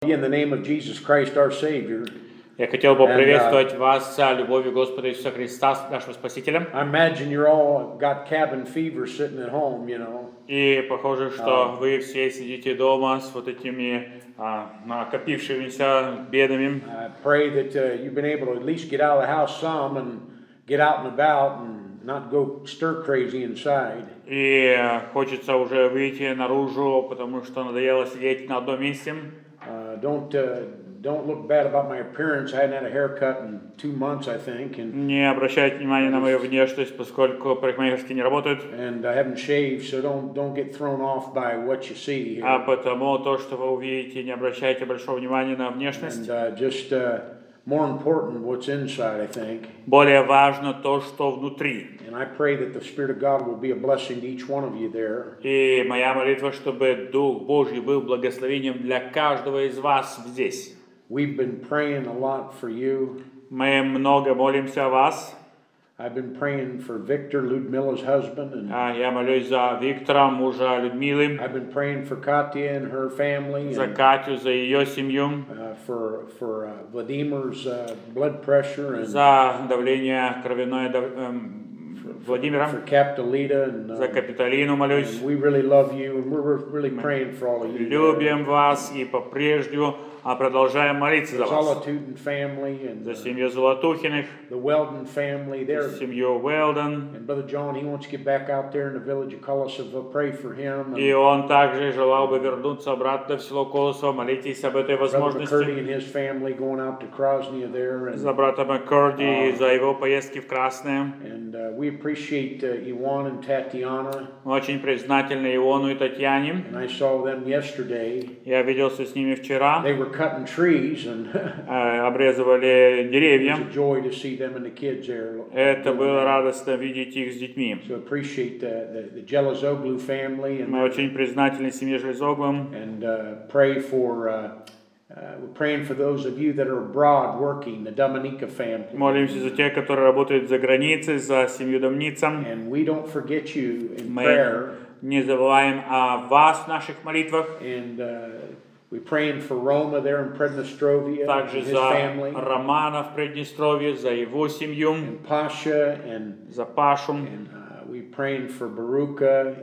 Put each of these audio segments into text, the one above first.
In the name of Jesus Christ, our Savior. Я хотел бы приветствовать вас с любовью Господа Иисуса Христа, нашего Спасителя. I imagine you're all got cabin fever sitting at home, you know. И похоже, что вы все сидите дома с вот этими накопившимися бедами. I pray that you've been able to at least get out of the house some and get out and about and not go stir crazy inside. И хочется уже выйти наружу, потому что надоело сидеть на одном месте. Don't look bad about my appearance. I hadn't had a haircut in 2 months, I think. Не обращайте внимания на мою внешность, поскольку парикмахерские не работают. And I haven't shaved, so don't get thrown off by what you see here. А потому то, что вы увидите, не обращайте большого внимания на внешность. And just more important, what's inside, I think. Более важно то, что внутри. And I pray that the Spirit of God will be a blessing to each one of you there. И моя молитва, чтобы Дух Божий был благословением для каждого из вас здесь. We've been praying a lot for you. Мы много молимся о вас. I've been praying for Victor, Ludmila's husband, and Я молюсь за Виктора, мужа Людмилы. I've been praying for Katya and her family. За Катю, за ее семью. For Vladimir's blood pressure and за давление кровяное Владимира. For Capitolita and за Капитолину молюсь. We really love you, and we're really praying for all of you. Любим вас и по-прежнему продолжаем молиться за вас. За семью Золотухиных, the Weldon family, за семью Уэлдон. And Brother John, he wants to get back out there in the village of Колосово, pray for him. И он также желал бы вернуться обратно в село Колосово, молитесь об этой возможности. Brother McCurdy and his family going out to Krasny there. За брата Маккорди и за его поездки в Красное. And we appreciate Iwan and Tatiana. Мы очень признательны Иону и Татьяне. And I saw them yesterday. Я виделся с ними вчера. They were cutting trees and обрезывали деревья. It's a joy to see them and the kids there. Это было радостно видеть их с детьми. So appreciate the Jelizoglu family. Мы очень признательны семье Железоглым. And pray for we're praying for those of you that are abroad working, the Dominica family. Молимся за тех, которые работают за границей, за семью Домницам. And we don't forget you in prayer. Не забываем о вас в наших молитвах. And we're praying for Roma there in Prednestrovia and his family. Романа в Приднестровье, за его семью. And Pasha and за Пашу. And we're praying for Baruka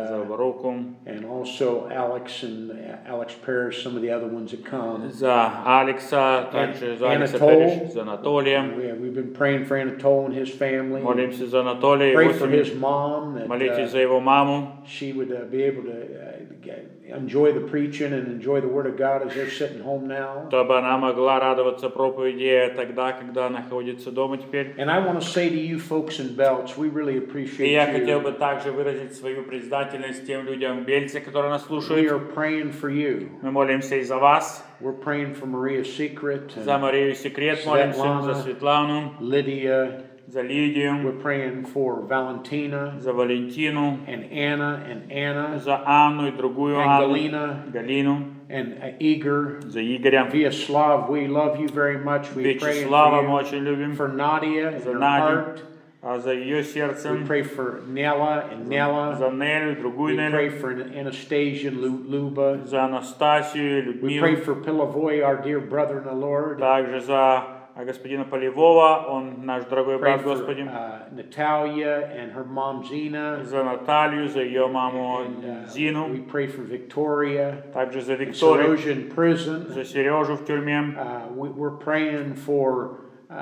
and also Alex Parrish, some of the other ones that come. За Алекса, также за Алекса Парриш, за Анатолия. We've been praying for Anatole and his family. Молимся за Анатолия и Pray его for his mom. Молитесь за его маму. She would be able to enjoy the preaching and enjoy the Word of God as they're sitting home now. Чтобы она могла радоваться проповеди тогда, когда находится дома теперь. And I want to say to you folks in Belts, we really appreciate you. Я хотел бы также выразить свою признательность тем людям в Бельце, которые нас слушают. We are praying for you. Мы молимся и за вас. We're praying for Maria's Secret. За Марию Секрет молимся, за Светлану. Lydia. За Лидию. We're praying for Valentina. За Валентину. And Anna. За Анну и другую Анну. Галину. And Igor. За Игоря. Vyacheslav, we love you very much. We pray for Nadia and her heart. За ее сердцем. We pray for Nella and Nella. За Нелю, другую Нелю. We pray for Anastasia Luba. За Анастасию, Людмилу. We pray for Pilovoy, our dear brother in the Lord. Также за господина Полевого, он наш дорогой брат Господи. Natalia and her mom Zina. За Наталью, за ее маму Зину. We pray for Victoria. Также за Викторию. Serge in prison. За Сережу в тюрьме. We're praying for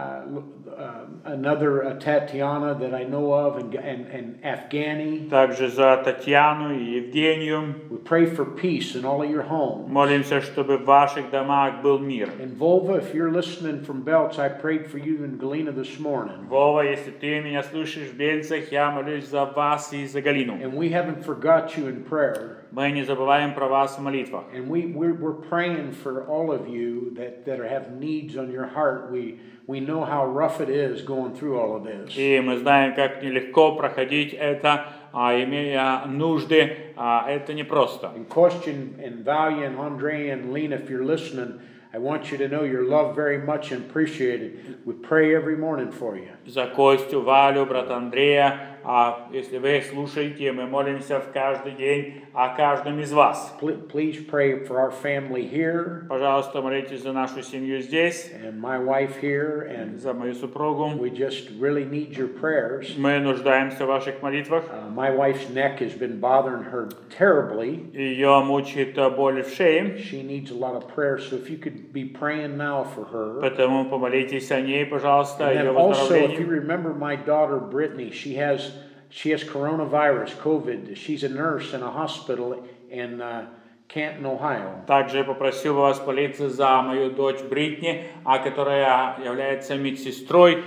another Tatiana that I know of and Afghani. Также за Татьяну и Евгению. We pray for peace in all of your homes. Молимся, чтобы в ваших домах был мир. And Volva, if you're listening from Belts, I prayed for you in Galena this morning. Вова, если ты меня слышишь в Бельцах, я молюсь за вас и за Галину. And we haven't forgot you in prayer. Мы не забываем про вас в молитвах. And we're praying for all of you that have needs on your heart. We know how rough it is going through all of this. И мы знаем, как нелегко проходить это, имея нужды это непросто. And Kostya and Valya and Andrei and Lena, if you're listening, I want you to know you're loved very much and appreciated. We pray every morning for you. За Костю, Валю, брата Андрея, если вы слушаете, мы молимся в каждый день о каждом из вас. Please pray for our family here. Пожалуйста, молитесь за нашу семью здесь. And my wife here, and за мою супругу. We just really need your prayers. Мы нуждаемся в ваших молитвах. My wife's neck has been bothering her terribly. Ее мучает боль в шее. She needs a lot of prayer, so if you could be praying now for her. Поэтому помолитесь о ней, пожалуйста, о ее Also, if выздоровлении. you remember my daughter Brittany, she has coronavirus, COVID. She's a nurse in a hospital in Canton, Ohio. Также я попросил вас молиться за мою дочь Бритни, которая является медсестрой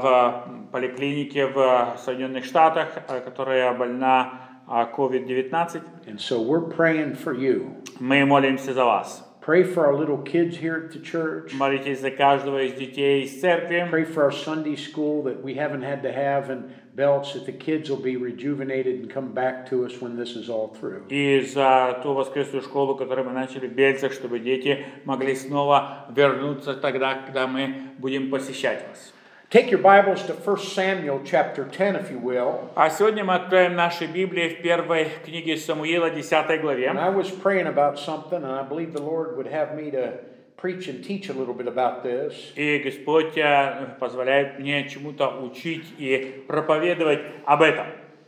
в поликлинике в Соединенных Штатах, которая больна COVID-19. And so we're praying for you. Мы молимся за вас. Pray for our little kids here at the church. Молитесь за каждого из детей из церкви. Pray for our Sunday school that we haven't had to have in Belts, that the kids will be rejuvenated and come back to us when this is all through. И за ту воскресную школу, которую мы начали в Бельцах, чтобы дети могли снова вернуться тогда, когда мы будем посещать вас. Take your Bibles to 1 Samuel chapter 10, if you will. А сегодня мы откроем наши Библии в первой книге Самуила, 10 главе. And I was praying about something, and I believe the Lord would have me to preach and teach a little bit about this. И Господь позволяет мне чему-то учить и проповедовать об этом.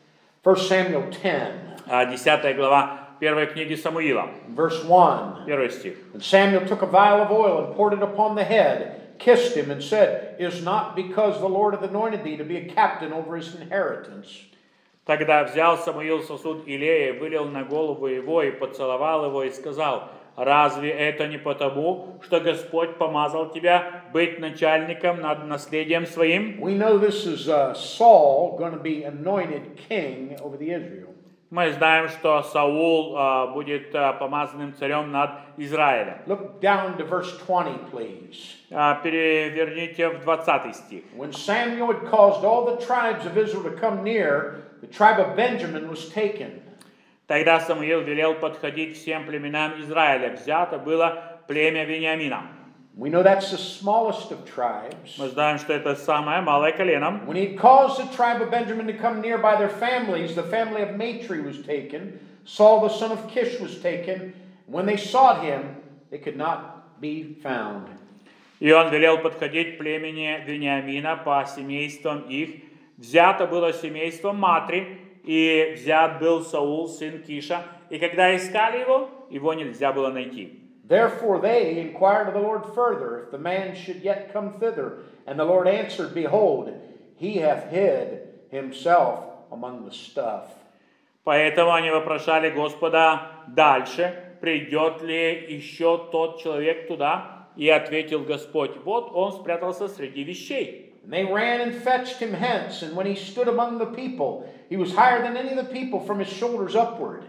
1 Samuel 10. 10 глава первой книги Самуила. Verse 1. Первый стих. And Samuel took a vial of oil and poured it upon the head, kissed him, and said, "Is not because the Lord hath anointed thee to be a captain over his inheritance." Тогда взял Самуил сосуд Илея, вылил на голову его и поцеловал его и сказал: «Разве это не потому, что Господь помазал тебя быть начальником над наследием своим?» We know this is Saul going to be anointed king over the Israel. Мы знаем, что Саул будет помазанным царем над Израилем. Look down to verse 20, please. Переверните в 20 стих. When Samuel had caused all the tribes of Israel to come near, the tribe of Benjamin was taken. Тогда Самуил велел подходить всем племенам Израиля. Взято было племя Вениамина. We know that's the smallest of tribes. Мы знаем, что это самое малое колено. When he caused the tribe of Benjamin to come near by their families, the family of Matri was taken. Saul the son of Kish was taken. When they sought him, they could not be found. И он велел подходить племени Вениамина по семействам их. Взято было семейство Матри, и взят был Саул, сын Киша. И когда искали его нельзя было найти. Therefore they inquired of the Lord further, if the man should yet come thither. And the Lord answered, Behold, he hath hid himself among the stuff. Поэтому они вопрошали Господа дальше, придет ли еще тот человек туда? И ответил Господь: вот он спрятался среди вещей. And they ran and fetched him hence, and when he stood among the people, he was higher than any of the people from his shoulders upward.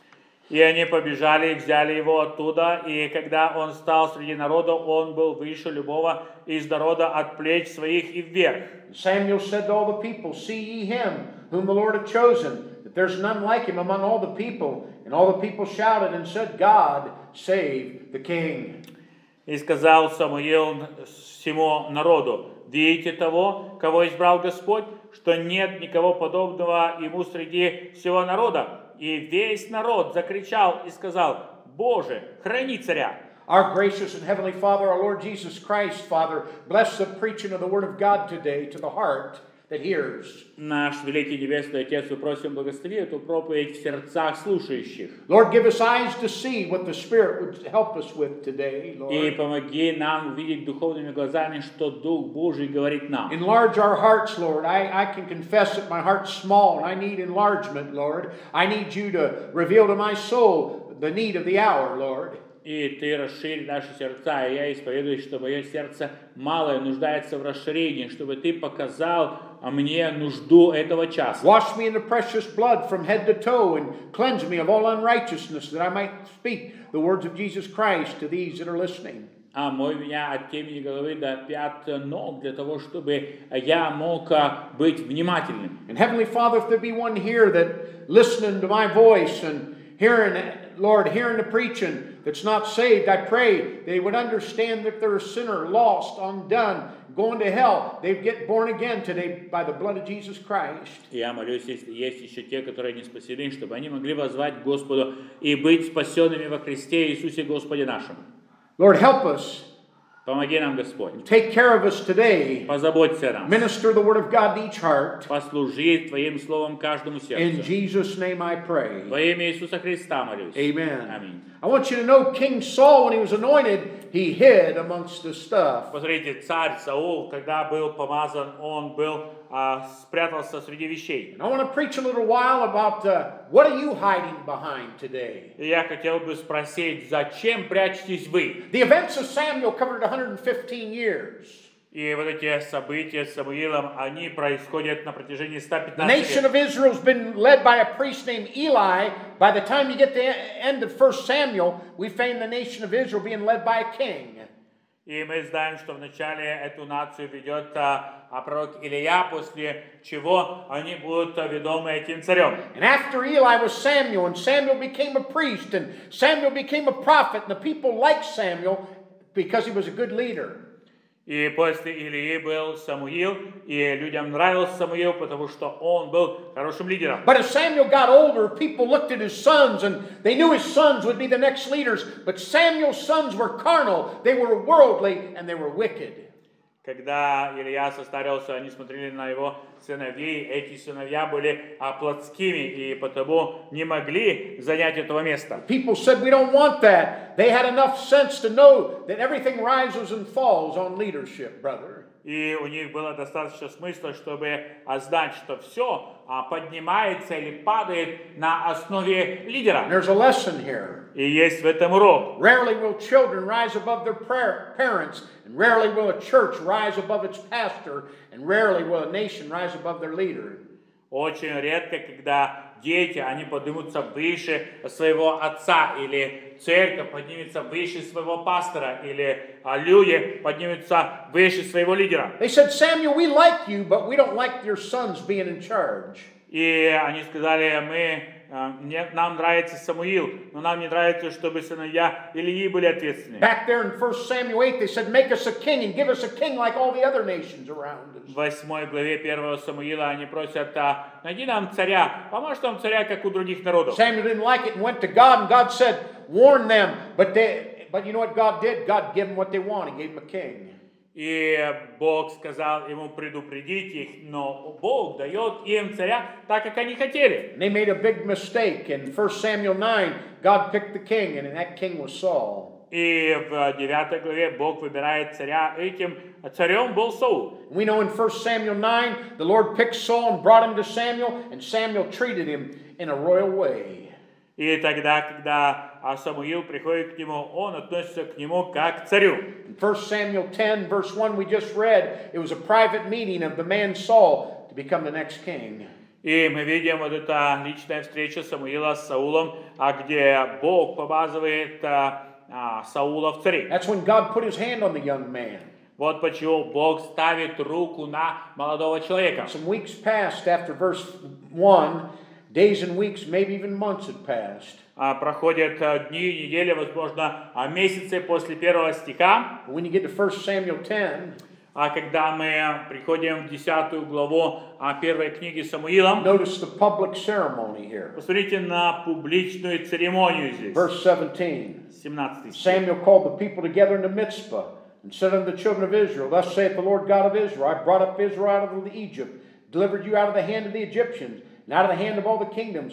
И они побежали и взяли его оттуда, и когда он стал среди народа, он был выше любого из народа от плеч своих и вверх. Samuel said to all the people, See ye him, whom the Lord hath chosen, that there's none like him among all the people. And all the people shouted and said, God save the king. И сказал Самуил всему народу: видите того, кого избрал Господь, что нет никого подобного ему среди всего народа. И весь народ закричал и сказал: Боже, храни царя. Our gracious and heavenly Father, our Lord Jesus Christ, Father, bless the preaching of the Word of God today to the heart that hears. Наш великий небесный Отец, мы просим, благослови эту проповедь в сердцах слушающих. Lord, give us eyes to see what the Spirit would help us with today, Lord. И помоги нам увидеть духовными глазами, что Дух Божий говорит нам. Enlarge our hearts, Lord. I can confess that my heart's small and I need enlargement, Lord. I need you to reveal to my soul the need of the hour, Lord. И Ты расширь наши сердца, и я исповедую, что мое сердце малое нуждается в расширении, чтобы Ты показал мне нужду этого часа. Wash me in the precious blood from head to toe and cleanse me of all unrighteousness, that I might speak the words of Jesus Christ to these that are listening. Омой меня от темени головы до пят ног, для того, чтобы я мог быть внимательным. And Heavenly Father, if there be one here that listening to my voice and hearing the preaching that's not saved, I pray they would understand that they're a sinner, lost, undone, going to hell. They'd get born again today by the blood of Jesus Christ. Я молюсь, если есть еще те, которые не спасены, чтобы они могли воззвать к Господу и быть спасенными во Христе Иисусе Господе нашем. Lord, help us. Помоги нам, Господь. Take care of us today. Позаботься о нас. Minister the word of God to each heart. Послужи Твоим словом каждому In сердцу. Jesus' name I pray. Во имя Иисуса Христа молюсь. Amen. Аминь. I want you to know King Saul, when he was anointed, he hid amongst the stuff. Посмотрите, царь Саул, когда был помазан, он спрятался среди вещей. And I want to preach a little while about what are you hiding behind today? И я хотел бы спросить, зачем прячетесь вы? The events of Samuel covered 115 years. И вот эти события с Самуилом, они происходят на протяжении The 115 nation лет. of Israel has been led by a priest named Eli. By the time you get to the end of 1 Samuel, we find the nation of Israel being led by a king. И мы знаем, что вначале эту нацию ведет пророк Илия, после чего они будут ведомы этим царем. And after Eli was Samuel, and Samuel became a priest, and Samuel became a prophet, and the people liked Samuel because he was a good leader. И после Илии был Самуил, и людям нравился Самуил, потому что он был хорошим лидером. But as Samuel got older, people looked at his sons, and they knew his sons would be the next leaders. But Samuel's sons were carnal, they were worldly, and they were wicked. Когда Илия состарился, они смотрели на его сыновей. Эти сыновья были плотскими и потому не могли занять этого места. People said, we don't want that. They had enough sense to know that everything rises and falls on leadership, brother. И у них было достаточно смысла, чтобы знать, что все поднимается или падает на основе лидера. And there's a lesson here. И есть в этом урок. Rarely will children rise above their parents, and rarely will a church rise above its pastor, and rarely will a nation rise above their leader. Очень редко, когда дети, они поднимутся выше своего отца, или церковь поднимется выше своего пастора, или люди поднимутся выше своего лидера. They said, Samuel, we like you, but we don't like your sons being in charge. И они сказали, нам нравится Самуил, но нам не нравится, чтобы сыновья Илии были ответственны. Back there in 1 Samuel 8, they said, make us a king and give us a king like all the other nations around us. В 8 главе 1 Самуила они просят, найди нам царя, поможешь нам царя, как у других народов. Samuel didn't like it and went to God, and God said, warn them. But you know what God did? God gave them what they wanted. He gave them a king. И Бог сказал ему предупредить их, но Бог дает им царя так, как они хотели. And they made a big mistake. In 1 Samuel 9, God picked the king, and that king was Saul. И в 9 главе Бог выбирает царя. Этим царем был Саул. We know in 1 Samuel 9, the Lord picked Saul and brought him to Samuel, and Samuel treated him in a royal way. И тогда, когда Самуил приходит к нему, он относится к нему как к царю. In 1 Samuel 10, verse 1, we just read, it was a private meeting of the man Saul to become the next king. И мы видим вот эта личная встреча Самуила с Саулом, где Бог помазывает Саула в цари. That's when God put his hand on the young man. Вот почему Бог ставит руку на молодого человека. Some weeks passed after verse 1, days and weeks, maybe even months had passed. Проходят дни, недели, возможно, месяцы после первого стиха. When you get to 1 Samuel 10, когда мы приходим в 10 главу первой книги Самуила, notice the public ceremony here. посмотрите на публичную церемонию здесь. Verse 17. 17 стих. Samuel called the people together into Mizpah and said unto the children of Israel, Thus saith the Lord God of Israel, I brought up Israel out of Egypt, delivered you out of the hand of the Egyptians, and out of the hand of all the kingdoms,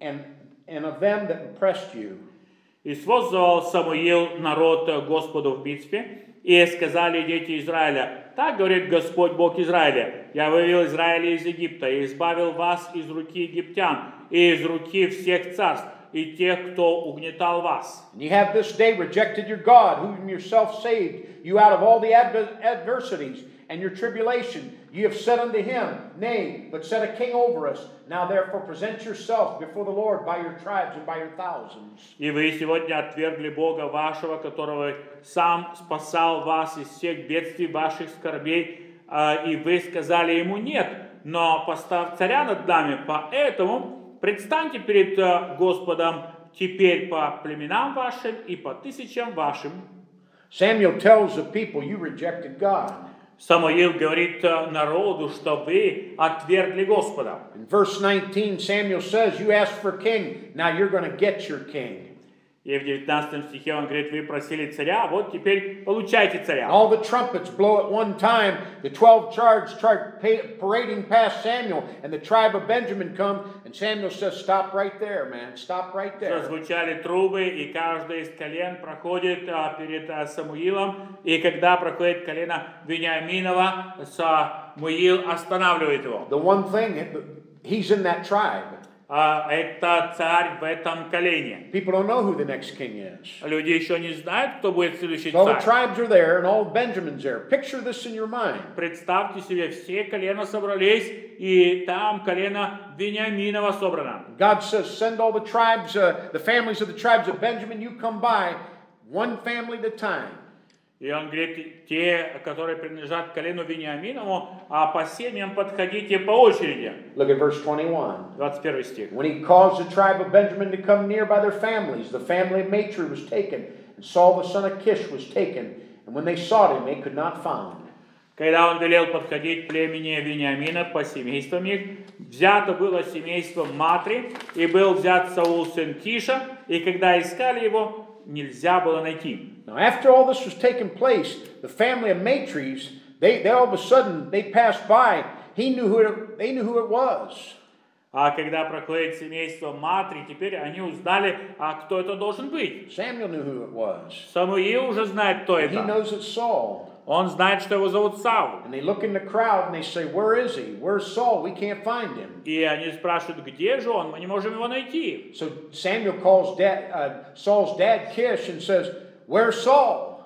and of them that oppressed you. И свозвал Самуил народ Господу в Мицпе, и сказали дети Израиля, так говорит Господь Бог Израиля, я вывел Израиля из Египта, и избавил вас из руки египтян, и из руки всех царств, и тех, кто угнетал вас. And you have this day rejected your God, whom yourself saved you out of all the adversities and your tribulation. You have said unto him, Nay, but set a king over us. Now therefore present yourself before the Lord by your tribes and by your thousands. И вы сегодня отвергли Бога вашего, которого сам спасал вас из всех бедствий ваших скорбей, и вы сказали ему нет, но поставь царя над нами, поэтому предстаньте перед Господом теперь по племенам вашим и по тысячам вашим. Samuel tells the people, you rejected God. Самуил говорит народу, что вы отвергли Господа. In verse 19, Samuel says, you asked for a king, now you're going to get your king. И в 19 стихе он говорит, вы просили царя, вот теперь получайте царя. All the trumpets blow at one time. The 12 tribes start parading past Samuel, and the tribe of Benjamin come, and Samuel says, stop right there, man, stop right there. Звучали трубы, и каждый из колен проходит перед Самуилом, и когда проходит колено Вениаминова, Самуил останавливает его. The one thing, he's in that tribe. Это царь в этом колене. People don't know who the next king is. Люди еще не знают, кто будет следующий All the царь. tribes are there, and all Benjamin's there. Picture this in your mind. Представьте себе, все колена собрались, и там колено Вениаминова собрано. God says, send all the tribes, the families of the tribes of Benjamin, you come by, one family at a time. И он говорит, те, которые принадлежат колену Вениаминову, по семьям подходите по очереди. Look at verse 21. 21 стих. When he caused the tribe of Benjamin to come near by their families, the family of Matri was taken, and Saul the son of Kish was taken. And when they sought him, they could not find. Когда он велел подходить племени Вениамина по семействам их, взято было семейство Матри, и был взят Саул сын Киша, и когда искали его, нельзя было найти. Now, after all this was taking place, the family of Matries, they all of a sudden, they passed by. They knew who it was. А когда проходит семейство Матри, теперь они узнали, кто это должен быть. Samuel knew who it was. Самуил уже знает, кто He это. knows it's Saul. Он знает, что его зовут Саул. And they look in the crowd and they say, where is he? Where's Saul? We can't find him. И они спрашивают, где же он? Мы не можем его найти. So Samuel calls Saul's dad Kish and says, where's Saul?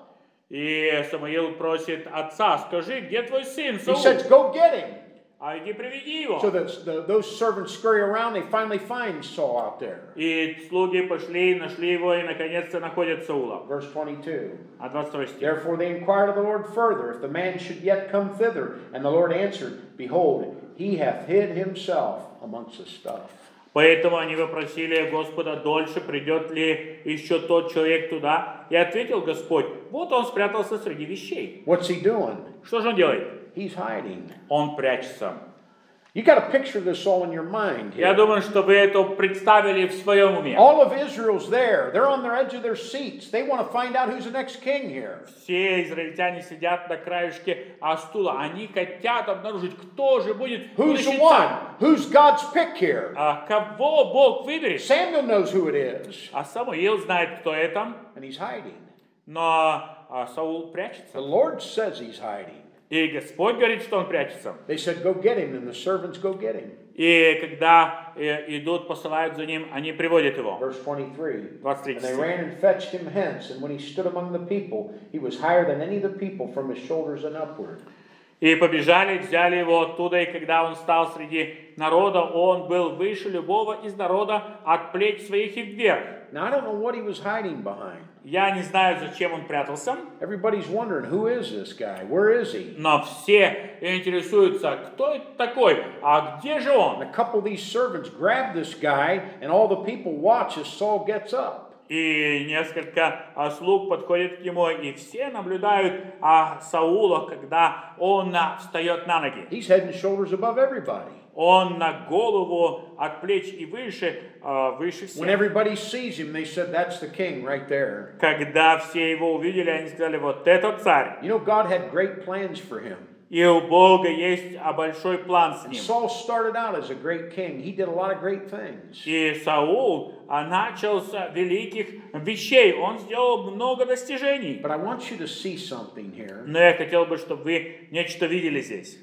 И Самуил просит отца, скажи, где твой сын He Саул? says, go get him. А иди приведи его. So those servants scurry around. They finally find Saul out there. И слуги пошли, нашли его и наконец-то находят Саула. Verse 22. 22 стих. Therefore they inquired of the Lord further, if the man should yet come thither. And the Lord answered, behold, he hath hid himself amongst the stuff. Поэтому они вопросили Господа дольше, придет ли еще тот человек туда. И ответил Господь, вот он спрятался среди вещей. What's he doing? Что же он делает? He's hiding. Он прячется. You got to picture this all in your mind Я here. думаю, что вы это представили в своем уме. All of Israel's there. They're on the edge of their seats. They want to find out who's the next king here. Все израильтяне сидят на краешке стула. Они хотят обнаружить, кто же будет Who's the будущий one? царь. Who's God's pick here? Кого Бог выберет? Samuel knows who it is, А Самуил знает, кто это. and he's hiding. Но Саул The прячется. Lord says he's hiding. И Господь говорит, что он прячется. They said, go get him, and the servants go get him. И когда идут, посылают за ним, они приводят его. Verse 23. 23 And they стих. ran and fetched him hence, and when he stood among the people, he was higher than any of the people from his shoulders and upward. И побежали, взяли его оттуда, и когда он стал среди народа, он был выше любого из народа от плеч своих и вверх. Now, I don't know what he was hiding behind. Я не знаю, зачем он прятался, Everybody's wondering, who is this guy? Where is he? но все интересуются, кто это такой, а где же And он? a couple of these servants grab this guy, and all the people watch as Saul gets up. И несколько слуг подходят к нему, и все наблюдают Саула, когда он встает на ноги. He's head and shoulders above everybody. Он на голову от плеч и выше When всех. everybody sees him, they said, that's the king right there. Когда все его увидели, они сказали, вот это царь. You know, God had great plans for him. И у Бога есть большой план с And ним. Saul started out as a great king. He did a lot of great things. И Саул начал с великих вещей. Он сделал много достижений. But I want you to see something here. Но я хотел бы, чтобы вы нечто видели здесь.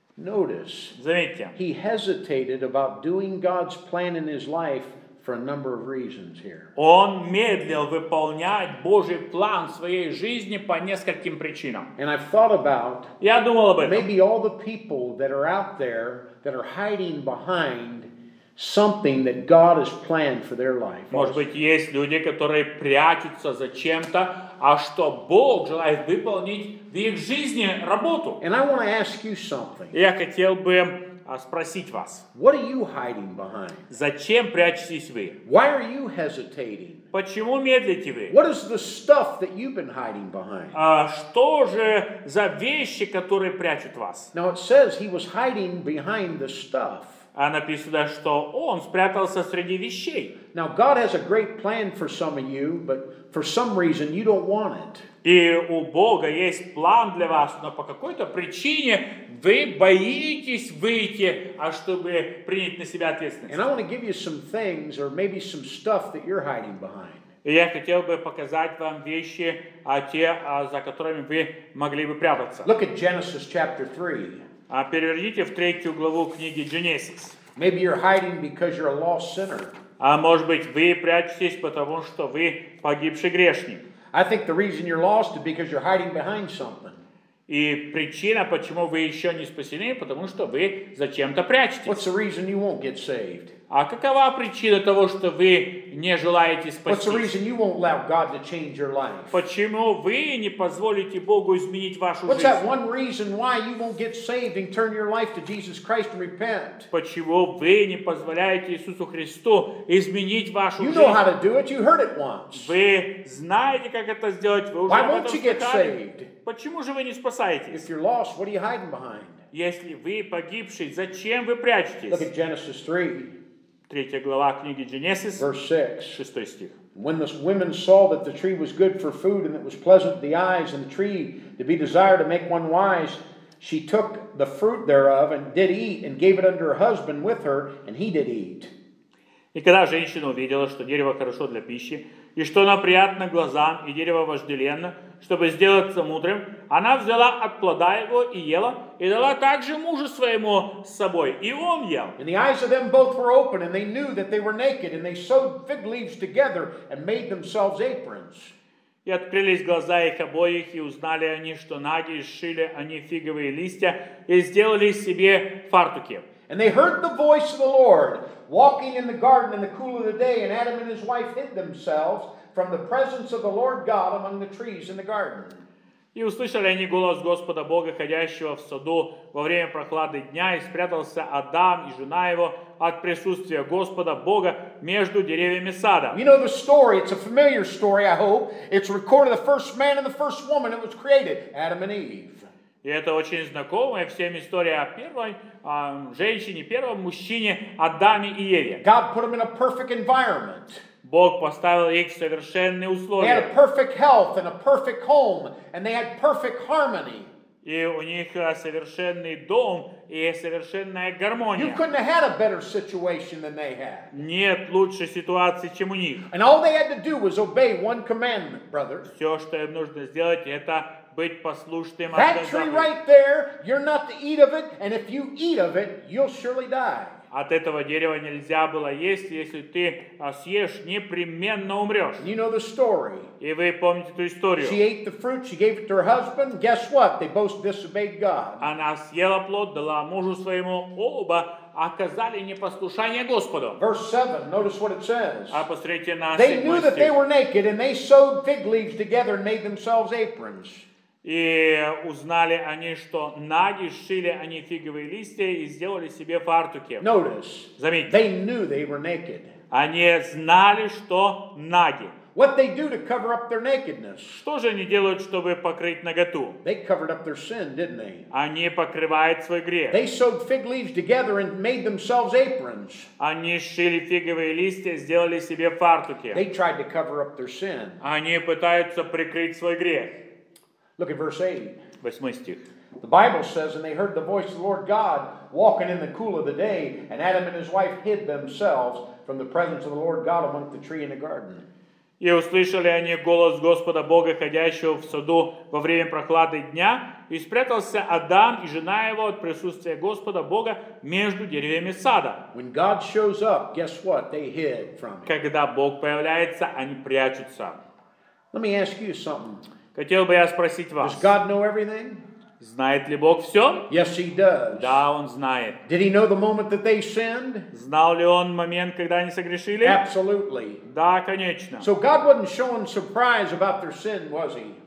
Notice, Заметьте, he hesitated about doing God's plan in his life for a number of reasons here. он медлил выполнять Божий план в своей жизни по нескольким причинам. And I've thought about Я думал об этом. maybe all the people that are out there that are hiding behind something that God has planned for their life. Может быть, есть люди, которые прячутся за чем-то, что Бог желает выполнить в их жизни работу. And I want to ask you something. Я хотел бы спросить вас, what are you hiding behind? зачем прячетесь вы? Why are you hesitating? Почему медлите вы? What is the stuff that you've been hiding behind? Что же за вещи, которые прячут вас? Now it says he was hiding behind the stuff. Написано, что он спрятался среди вещей. Now God has a great plan for some of you, but for some reason you don't want it. И у Бога есть план для вас, но по какой-то причине вы боитесь выйти, чтобы принять на себя ответственность. And I want to give you some things or maybe some stuff that you're hiding behind. И я хотел бы показать вам вещи, те, за которыми вы могли бы прятаться. Look at Genesis chapter 3. Переверните в 3 главу книги Genesis. Maybe you're hiding because you're a lost sinner. Может быть, вы прячетесь, потому что вы погибший грешник. I think the reason you're lost is because you're hiding behind something. И причина, почему вы еще не спасены, потому что вы зачем-то прячетесь. What's the reason you won't get saved? Какова причина того, что вы не желаете What's the спастись? reason you won't allow God to change your life? Почему вы не позволите Богу изменить вашу What's that жизнь? one reason why you won't get saved and turn your life to Jesus Christ and repent? Почему вы не позволяете Иисусу Христу изменить вашу You know how жизнь? to do it. You heard it once. Вы знаете, как это сделать, вы уже Why об won't этом you get слыхали. saved? Почему же вы не спасаетесь? If you're lost, what are you hiding behind? Если вы погибший, зачем вы Look прячетесь? at Genesis 3, 3 глава книги Genesis, verse 6. 6 стих. When the women saw that the tree was good for food and it was pleasant to the eyes and the tree to be desired to make one wise, she took the fruit thereof and did eat and gave it unto her husband with her, and he did eat. И когда женщина увидела, что дерево хорошо для пищи, и что оно приятно глазам, и дерево вожделенно, чтобы сделаться мудрым, она взяла от плода его и ела, и дала также мужу своему с собой, и он ел. And the eyes of them both were open, and they knew that they were naked, and they sewed fig leaves together and made themselves aprons. И открылись глаза их обоих, и узнали они, что наги, и сшили они фиговые листья, и сделали себе фартуки. And they heard the voice of the Lord walking in the garden in the cool of the day, and Adam and his wife hid themselves from the presence of the Lord God among the trees in the garden. И услышали они голос Господа Бога, ходящего в саду во время прохлады дня, и спрятался Адам и жена его от присутствия Господа Бога между деревьями сада. You know the story. It's a familiar story, I hope. It's recorded the first man and the first woman that was created, Adam and Eve. И это очень знакомая всем история о первой женщине, первом мужчине Адаме и Еве. God put them in a perfect environment. Бог поставил их в совершенные They had условия. a perfect health and a perfect home, and they had perfect harmony. И у них совершенный дом и совершенная You гармония. couldn't have had a better situation than they had. Нет лучшей ситуации, чем у них. And all they had to do was obey one commandment, brother. Все, что им нужно сделать, это быть послушным That tree right there, you're not to eat of it, and if you eat of it, you'll surely die. От этого дерева нельзя было есть, если ты съешь, непременно умрешь. You know the story. И вы помните эту историю. She ate the fruit, she gave it to her husband. Guess what? They both disobeyed God. Она съела плод, дала мужу своему, оба оказали непослушание Господу. Verse 7, notice what it says. Посмотрите на They knew 7 that they стих. were naked, and they sewed fig leaves together and made themselves aprons. И узнали они, что наги, сшили они фиговые листья и сделали себе фартуки. Notice, Заметьте, they knew they were naked. они знали, что наги. What they do to cover up their nakedness? Что же они делают, чтобы покрыть наготу? They covered up their sin, didn't they? Они покрывают свой грех. They sewed fig leaves together and made themselves aprons. Они сшили фиговые листья, сделали себе фартуки. They tried to cover up their sin. Они пытаются прикрыть свой грех. Look at verse 8. 8 стих. The Bible says, and they heard the voice of the Lord God walking in the cool of the day, and Adam and his wife hid themselves from the presence of the Lord God among the tree in the garden. И услышали они голос Господа Бога, ходящего в саду во время прохлады дня, и спрятался Адам и жена его от присутствия Господа Бога между деревьями сада. When God shows up, guess what? They hid from him. Когда Бог появляется, они прячутся. Let me ask you something. Хотел бы я спросить Does вас, God know everything? знает ли Бог все? Yes, he does. Да, Он знает. Did he know the moment that they sinned? Знал ли Он момент, когда они согрешили? Absolutely. Да, конечно. So God wasn't showing surprise about their sin, was he?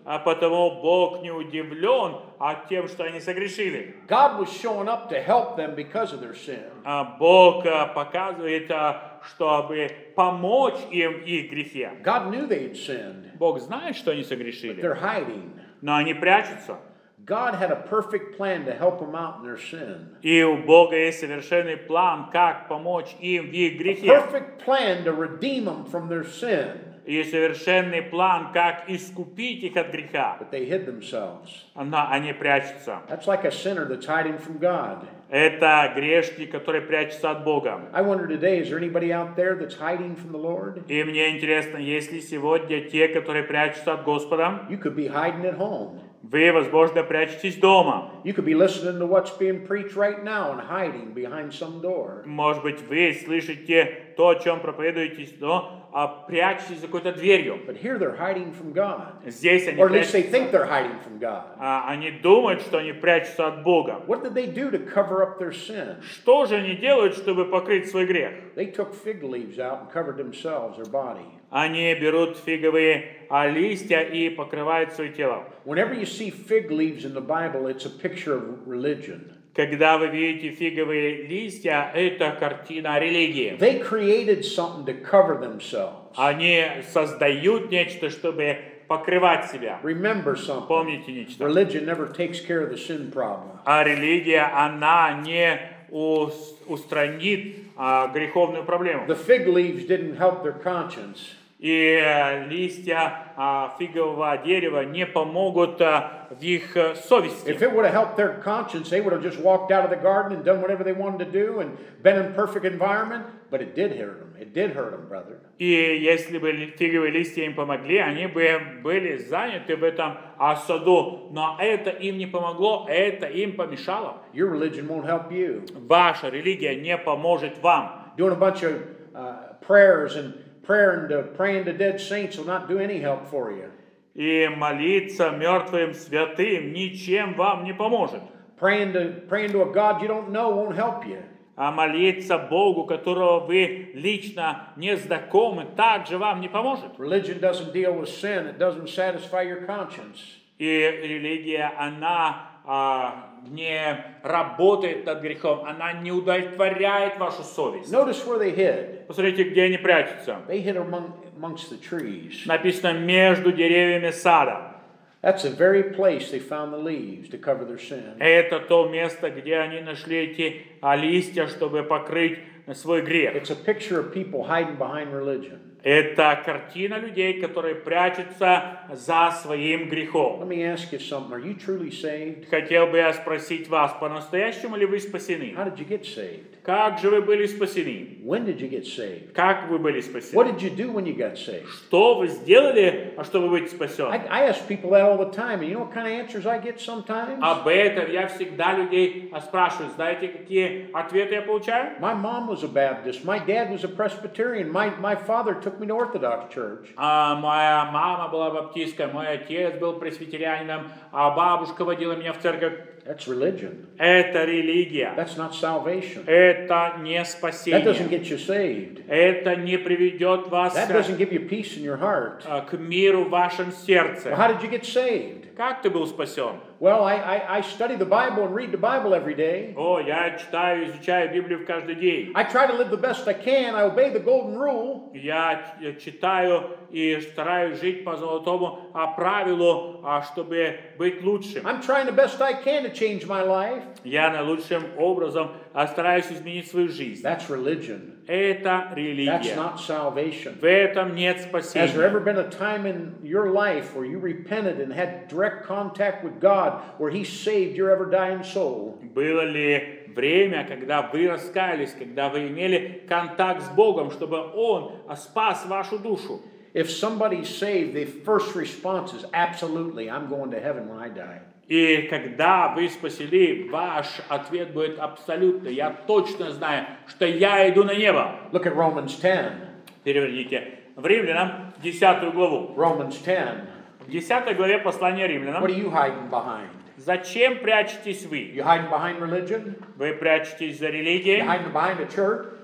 а потому Бог не удивлен тем, что они согрешили. God was showing up to help them because of their sin. Бог показывает, чтобы помочь им в их грехе. God knew they had sinned, Бог знает, что они but согрешили, they're hiding. но они прячутся. God had a perfect plan to help them out in their sin. И у Бога есть совершенный план, как помочь им в их A грехе. perfect plan to redeem them from their sin. И совершенный план, как искупить их от греха. But they hid themselves. Но они прячутся. That's like a sinner that's hiding from God. Это грешники, которые прячутся от Бога. I wonder today, is there anybody out there that's hiding from the Lord? И мне интересно, есть ли сегодня те, которые прячутся от Господа? You could be hiding at home. Вы, возможно, прячетесь дома. You could be listening to what's being preached right now and hiding behind some door. Может быть, вы слышите то, о чем проповедуетесь, но прячетесь за какой-то дверью. But here they're hiding from God. Здесь они Or at least they прячутся. think they're hiding from God. Они думают, что они прячутся от Бога. What did they do to cover up their sin? Что же они делают, чтобы покрыть свой грех? They took fig leaves out and covered themselves, their body. Они берут фиговые листья и покрывают свое тело. Whenever you see fig leaves in the Bible, it's a picture of religion. Когда вы видите фиговые листья, это картина религии. They created something to cover themselves. Они создают нечто, чтобы покрывать себя. Remember something. Помните нечто. Religion never takes care of the sin problem. А религия, она не устранит греховную проблему. The fig leaves didn't help their conscience. И листья фигового дерева не помогут в их совести. If it would have helped their conscience, they would have just walked out of the garden and done whatever they wanted to do and been in perfect environment. But it did hurt them. It did hurt them, brother. И если бы фиговые листья им помогли, они бы были заняты в этом саду. Но это им не помогло, это им помешало. Your religion won't help you. Ваша религия не поможет вам. Doing a bunch of prayers and praying to dead saints will not do any help for you. И молиться мертвым святым ничем вам не поможет. Praying to a God you don't know won't help you. А молиться Богу, которого вы лично не знакомы, также вам не поможет. Religion doesn't deal with sin. It doesn't satisfy your conscience. И религия, она не работает над грехом, она не удовлетворяет вашу совесть. Notice where they hid. Посмотрите, где они прячутся. They hid amongst the trees. Написано между деревьями сада. That's the very place they found the leaves to cover their sin. Это то место, где они нашли эти листья, чтобы покрыть свой грех. It's a picture of people hiding behind religion. Это картина людей, которые прячутся за своим грехом. Let me ask you something. Are you truly saved? Хотел бы я спросить вас, по-настоящему ли вы спасены? How did you get saved? Как же вы были спасены? When did you get saved? Как вы были What спасены? did you do when you got saved? Что вы сделали, чтобы быть спасенным? I ask people that all the time, and you know what kind of answers I get sometimes? Об этом я всегда людей спрашиваю. Знаете, какие ответы я получаю? My mom was a Baptist. My dad was a Presbyterian. My father took me to Orthodox Church. Моя мама была баптисткой, мой отец был пресвитерианином, а бабушка водила меня в церковь. That's religion. Это религия. That's not salvation. Это не That doesn't спасение. get you saved. Это не приведет вас That doesn't give you peace in your heart. к миру в вашем Well, сердце. how did you get saved? Как ты был спасен? Well, I study the Bible and read the Bible every day. О, я читаю, изучаю Библию каждый день. I try to live the best I can. I obey the golden rule. Я читаю и стараюсь жить по золотому правилу, чтобы быть лучшим. I'm trying the best I can to change my life. Я наилучшим образом стараюсь изменить свою жизнь. That's religion. Это That's религия. not salvation. В этом нет Has there спасения. ever been a time in your life where you repented and had direct contact with God, where He saved your ever dying soul? Было ли время, когда вы раскаялись, когда вы имели контакт с Богом, чтобы Он спас вашу душу? If somebody's saved, the first response is absolutely, I'm going to heaven when I die. И когда вы спасены, ваш ответ будет абсолютно. Я точно знаю, что я иду на небо. Look at Romans 10. Переверните в Римлянам 10 главу. Romans 10. В 10 главе послания Римлянам. What are you hiding behind? Зачем прячетесь вы? You hiding behind religion? Вы прячетесь за You религией? hiding behind a church?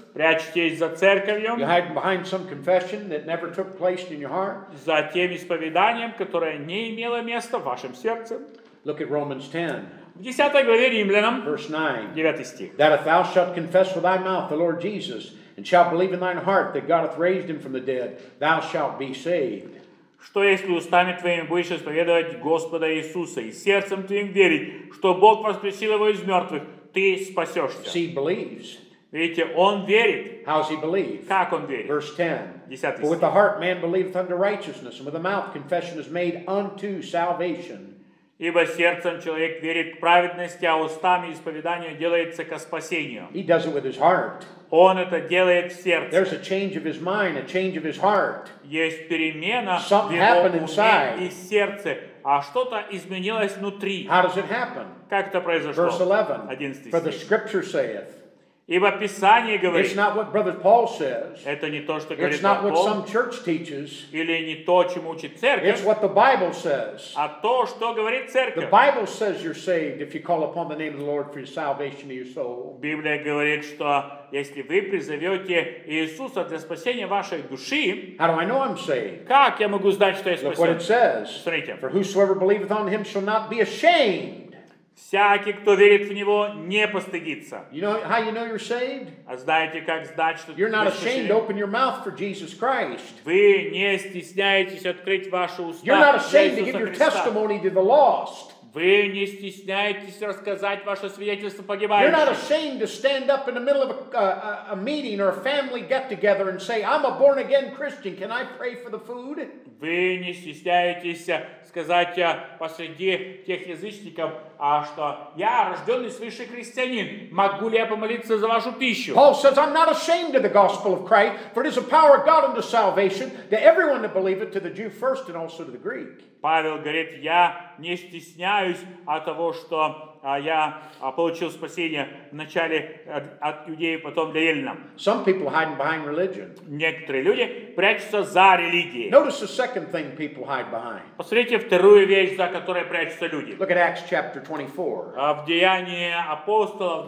прячетесь за You церковью, hide behind some confession that never took place in your heart. за тем исповеданием, которое не имело места в вашем сердце. Look at Romans 10, В 10 главе Римлянам, verse 9. 9 стих. That if thou shalt confess with thy mouth the Lord Jesus, and shalt believe in thine heart that God hath raised him from the dead, thou shalt be saved. Что если устами твоими будешь исповедовать Господа Иисуса и сердцем твоим верить, что Бог воскресил его из мертвых, ты спасешься. See, believes. Видите, он верит. How does he believe? Как он верит? Verse 10. 10 For with стих. the heart man believeth unto righteousness, and with the mouth confession is made unto salvation. Ибо сердцем человек верит к праведности, а устами исповедание делается ко спасению. He does it with his heart. Он это делает в сердце. There's a change of his mind, a change of his heart. Есть перемена Something в его happened уме inside. и сердце, а что-то изменилось внутри. How does it happen? Как это произошло? Verse 11. 11 For the стих. scripture saith. Ибо Писание It's говорит, not what Brother Paul says. это не то, что It's говорит not what Павел, some church teaches. или не то, чему учит церковь, It's what the Bible says. а то, что говорит The церковь. Bible says you're saved if you call upon the name of the Lord for your salvation of your soul. Библия говорит, что если вы призовете Иисуса для спасения вашей души, How do I know I'm saved? как я могу знать, что я Look what it спасен? says. Смотрите. For whosoever believeth on him shall not be ashamed. Всякий, кто верит в Него, не постыдится. You know how you know you're saved? А знаете, как знать, что You're not вы ashamed спасены? to open your mouth for Jesus Christ. Вы не стесняетесь открыть ваши уста You're not для ashamed to give Иисуса your Христа. testimony to the lost. Вы не стесняетесь рассказать ваше свидетельство You're not погибающим. ashamed to stand up in the middle of a meeting or a family get-together and say, I'm a born-again Christian. Can I pray for the food? Вы не стесняетесь сказать посреди тех язычников, что я рожденный свыше христианин. Могу ли я помолиться за вашу пищу? Paul says, I'm not ashamed of the gospel of Christ, for it is the power of God unto salvation to everyone that believeth, to the Jew first and also to the Greek. Павел говорит, я не стесняюсь от того, что я получил спасение вначале от иудеев, потом для еленов. Some people hiding behind religion. Некоторые люди прячутся за религией. Notice the second thing people hide behind. Посмотрите вторую вещь, за которой прячутся люди. Look at Acts chapter 24. В Деянии апостолов,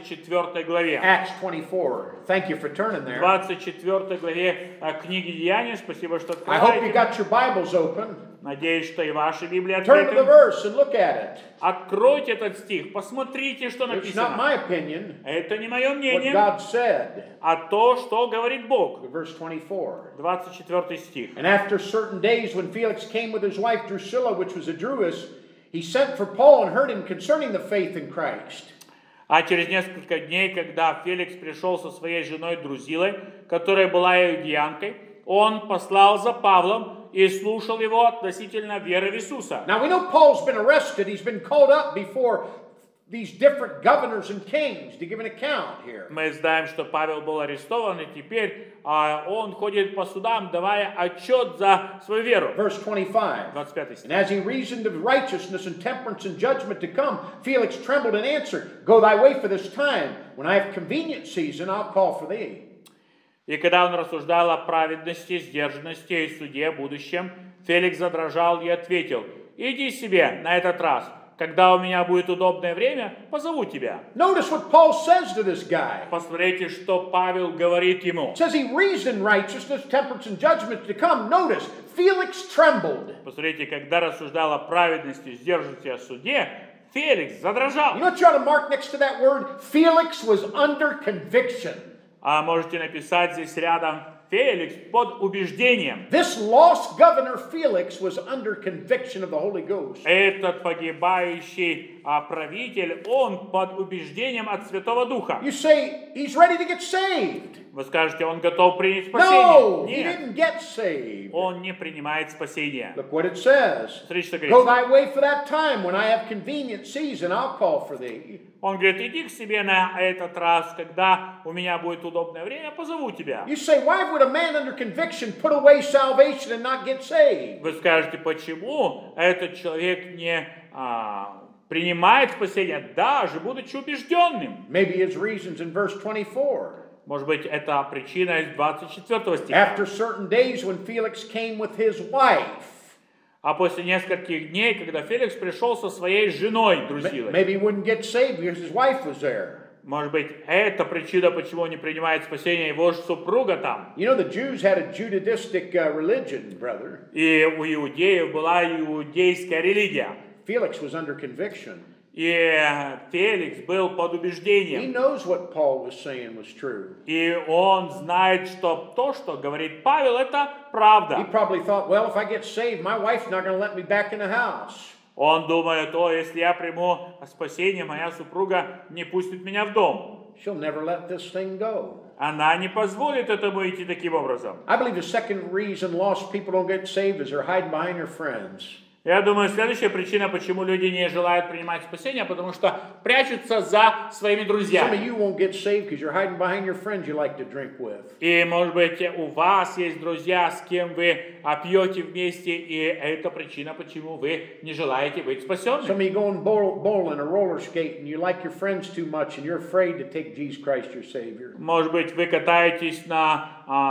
24 главе. Acts 24. Thank you for turning В there. 24 главе книги Деяний, спасибо, что I hope you открываете. got your Bibles open. Надеюсь, что и ваши Библии Turn to the открыты. verse and look at it. Откройте этот стих, посмотрите, что It's not написано. my opinion, Это не мое what мнение, God said. а то, что говорит Бог. Verse 24. 24 стих. And after certain days, when Felix came with his wife Drusilla, which was a Jewess, he sent for Paul and heard him concerning the faith in Christ. А через несколько дней, когда Феликс пришел со своей женой Друзилой, которая была иудеянкой, он послал за Павлом и слушал его относительно веры в Иисуса. Now we know Paul's been arrested. He's been called up before these different governors and kings to give an account here. Мы знаем, что Павел был арестован, и теперь он ходит по судам, давая отчет за свою веру. Verse 25. 25 стих. And as he reasoned of righteousness and temperance and judgment to come, Felix trembled and answered, Go thy way for this time. When I have convenient season, I'll call for thee. И когда он рассуждал о праведности, сдержанности и суде будущем, Феликс задрожал и ответил: «Иди себе на этот раз. Когда у меня будет удобное время, позову тебя». Notice what Paul says to this guy. Посмотрите, что Павел говорит ему. It says he reasoned righteousness, temperance, and judgment to come. Notice, Felix trembled. Посмотрите, когда рассуждал о праведности, сдержанности, о суде, Феликс задрожал. You know what you ought to mark next to that word? Felix was under conviction. А можете написать здесь рядом Феликс под убеждением. This lost governor Felix was under conviction of the Holy Ghost. Этот погибающий правитель, он под убеждением от Святого Духа. You say he's ready to get saved. Вы скажете, он готов принять No, спасение. he Нет, didn't get saved. он не принимает спасения. Look what it says. Смотрите, что Go говорится. thy way for that time. When I have convenient season, I'll call for thee. Он говорит, иди к себе на этот раз, когда у меня будет удобное время, позову тебя. You say, why would a man under conviction put away salvation and not get saved? Вы скажете, почему этот человек не принимает спасение, даже будучи убежденным? Maybe his reasons in verse 24. Может быть, это причина из 24 стиха. After certain days when Felix came with his wife. А после нескольких дней, когда Феликс пришел со своей женой, Друзилой, Maybe he wouldn't get saved because his wife was there. Может быть, это причина, почему он не принимает спасение его супруга там. You know, the Jews had a Judaistic religion, brother. И у иудеев была иудейская религия. Felix was under conviction. И Феликс был под He убеждением. knows what Paul was saying was true. И он знает, что то, что говорит Павел, это He правда. probably thought, well, if I get saved, my wife's not going to let me back in the house. Он думает, если я приму спасение, моя супруга не пустит меня в дом. She'll never let this thing go. Она не позволит этому идти таким образом. I believe the second reason lost people don't get saved is they're hiding behind their friends. Я думаю, следующая причина, почему люди не желают принимать спасение, потому что прячутся за своими Some of друзьями. you won't get saved because you're hiding behind your friends you like to drink with. И, может быть, у вас есть друзья, с кем вы пьете вместе, и это причина, почему вы не желаете быть Some спасенными. of you going bowling or roller skating, you like your friends too much and you're afraid to take Jesus Christ your Savior. Может быть, вы катаетесь на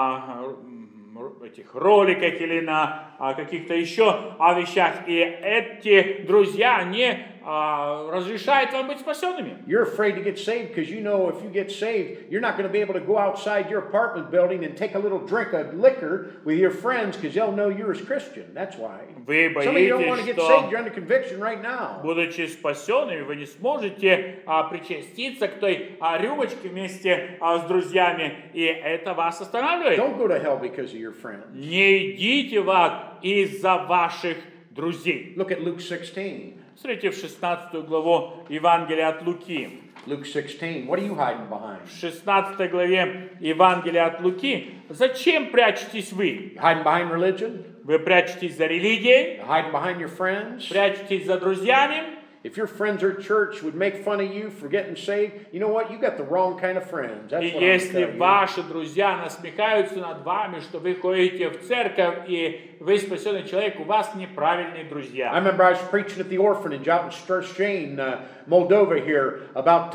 этих роликах или на каких-то еще вещах, и эти друзья не разрешают вам быть спасенными. You're afraid to get saved because you know if you get saved, you're not going to be able to go outside your apartment building and take a little drink of liquor with your friends because they'll know you're a Christian. That's why. Вы Some of you don't want to боитесь, get saved. что, You're under conviction right now. будучи спасенными, вы не сможете причаститься к той рюмочке вместе с друзьями, и это вас останавливает. Don't go to hell because of your friends. Не идите в ад из-за ваших друзей. Look at Luke 16. Смотрите в 16 главу Евангелия от Луки. Luke 16. What are you hiding behind? В 16 главе Евангелия от Луки. Зачем прячетесь вы? You hiding behind religion? Вы прячетесь за религией, You hiding behind your friends? прячетесь за друзьями. If your friends at church would make fun of you for getting saved, you know what? You got the wrong kind of friends. That's И what I'm если telling you. ваши друзья насмехаются над вами, что вы ходите в церковь и вы спасенный человек, у вас неправильные I друзья. remember I was preaching at the orphanage out in Strashane, Moldova here, about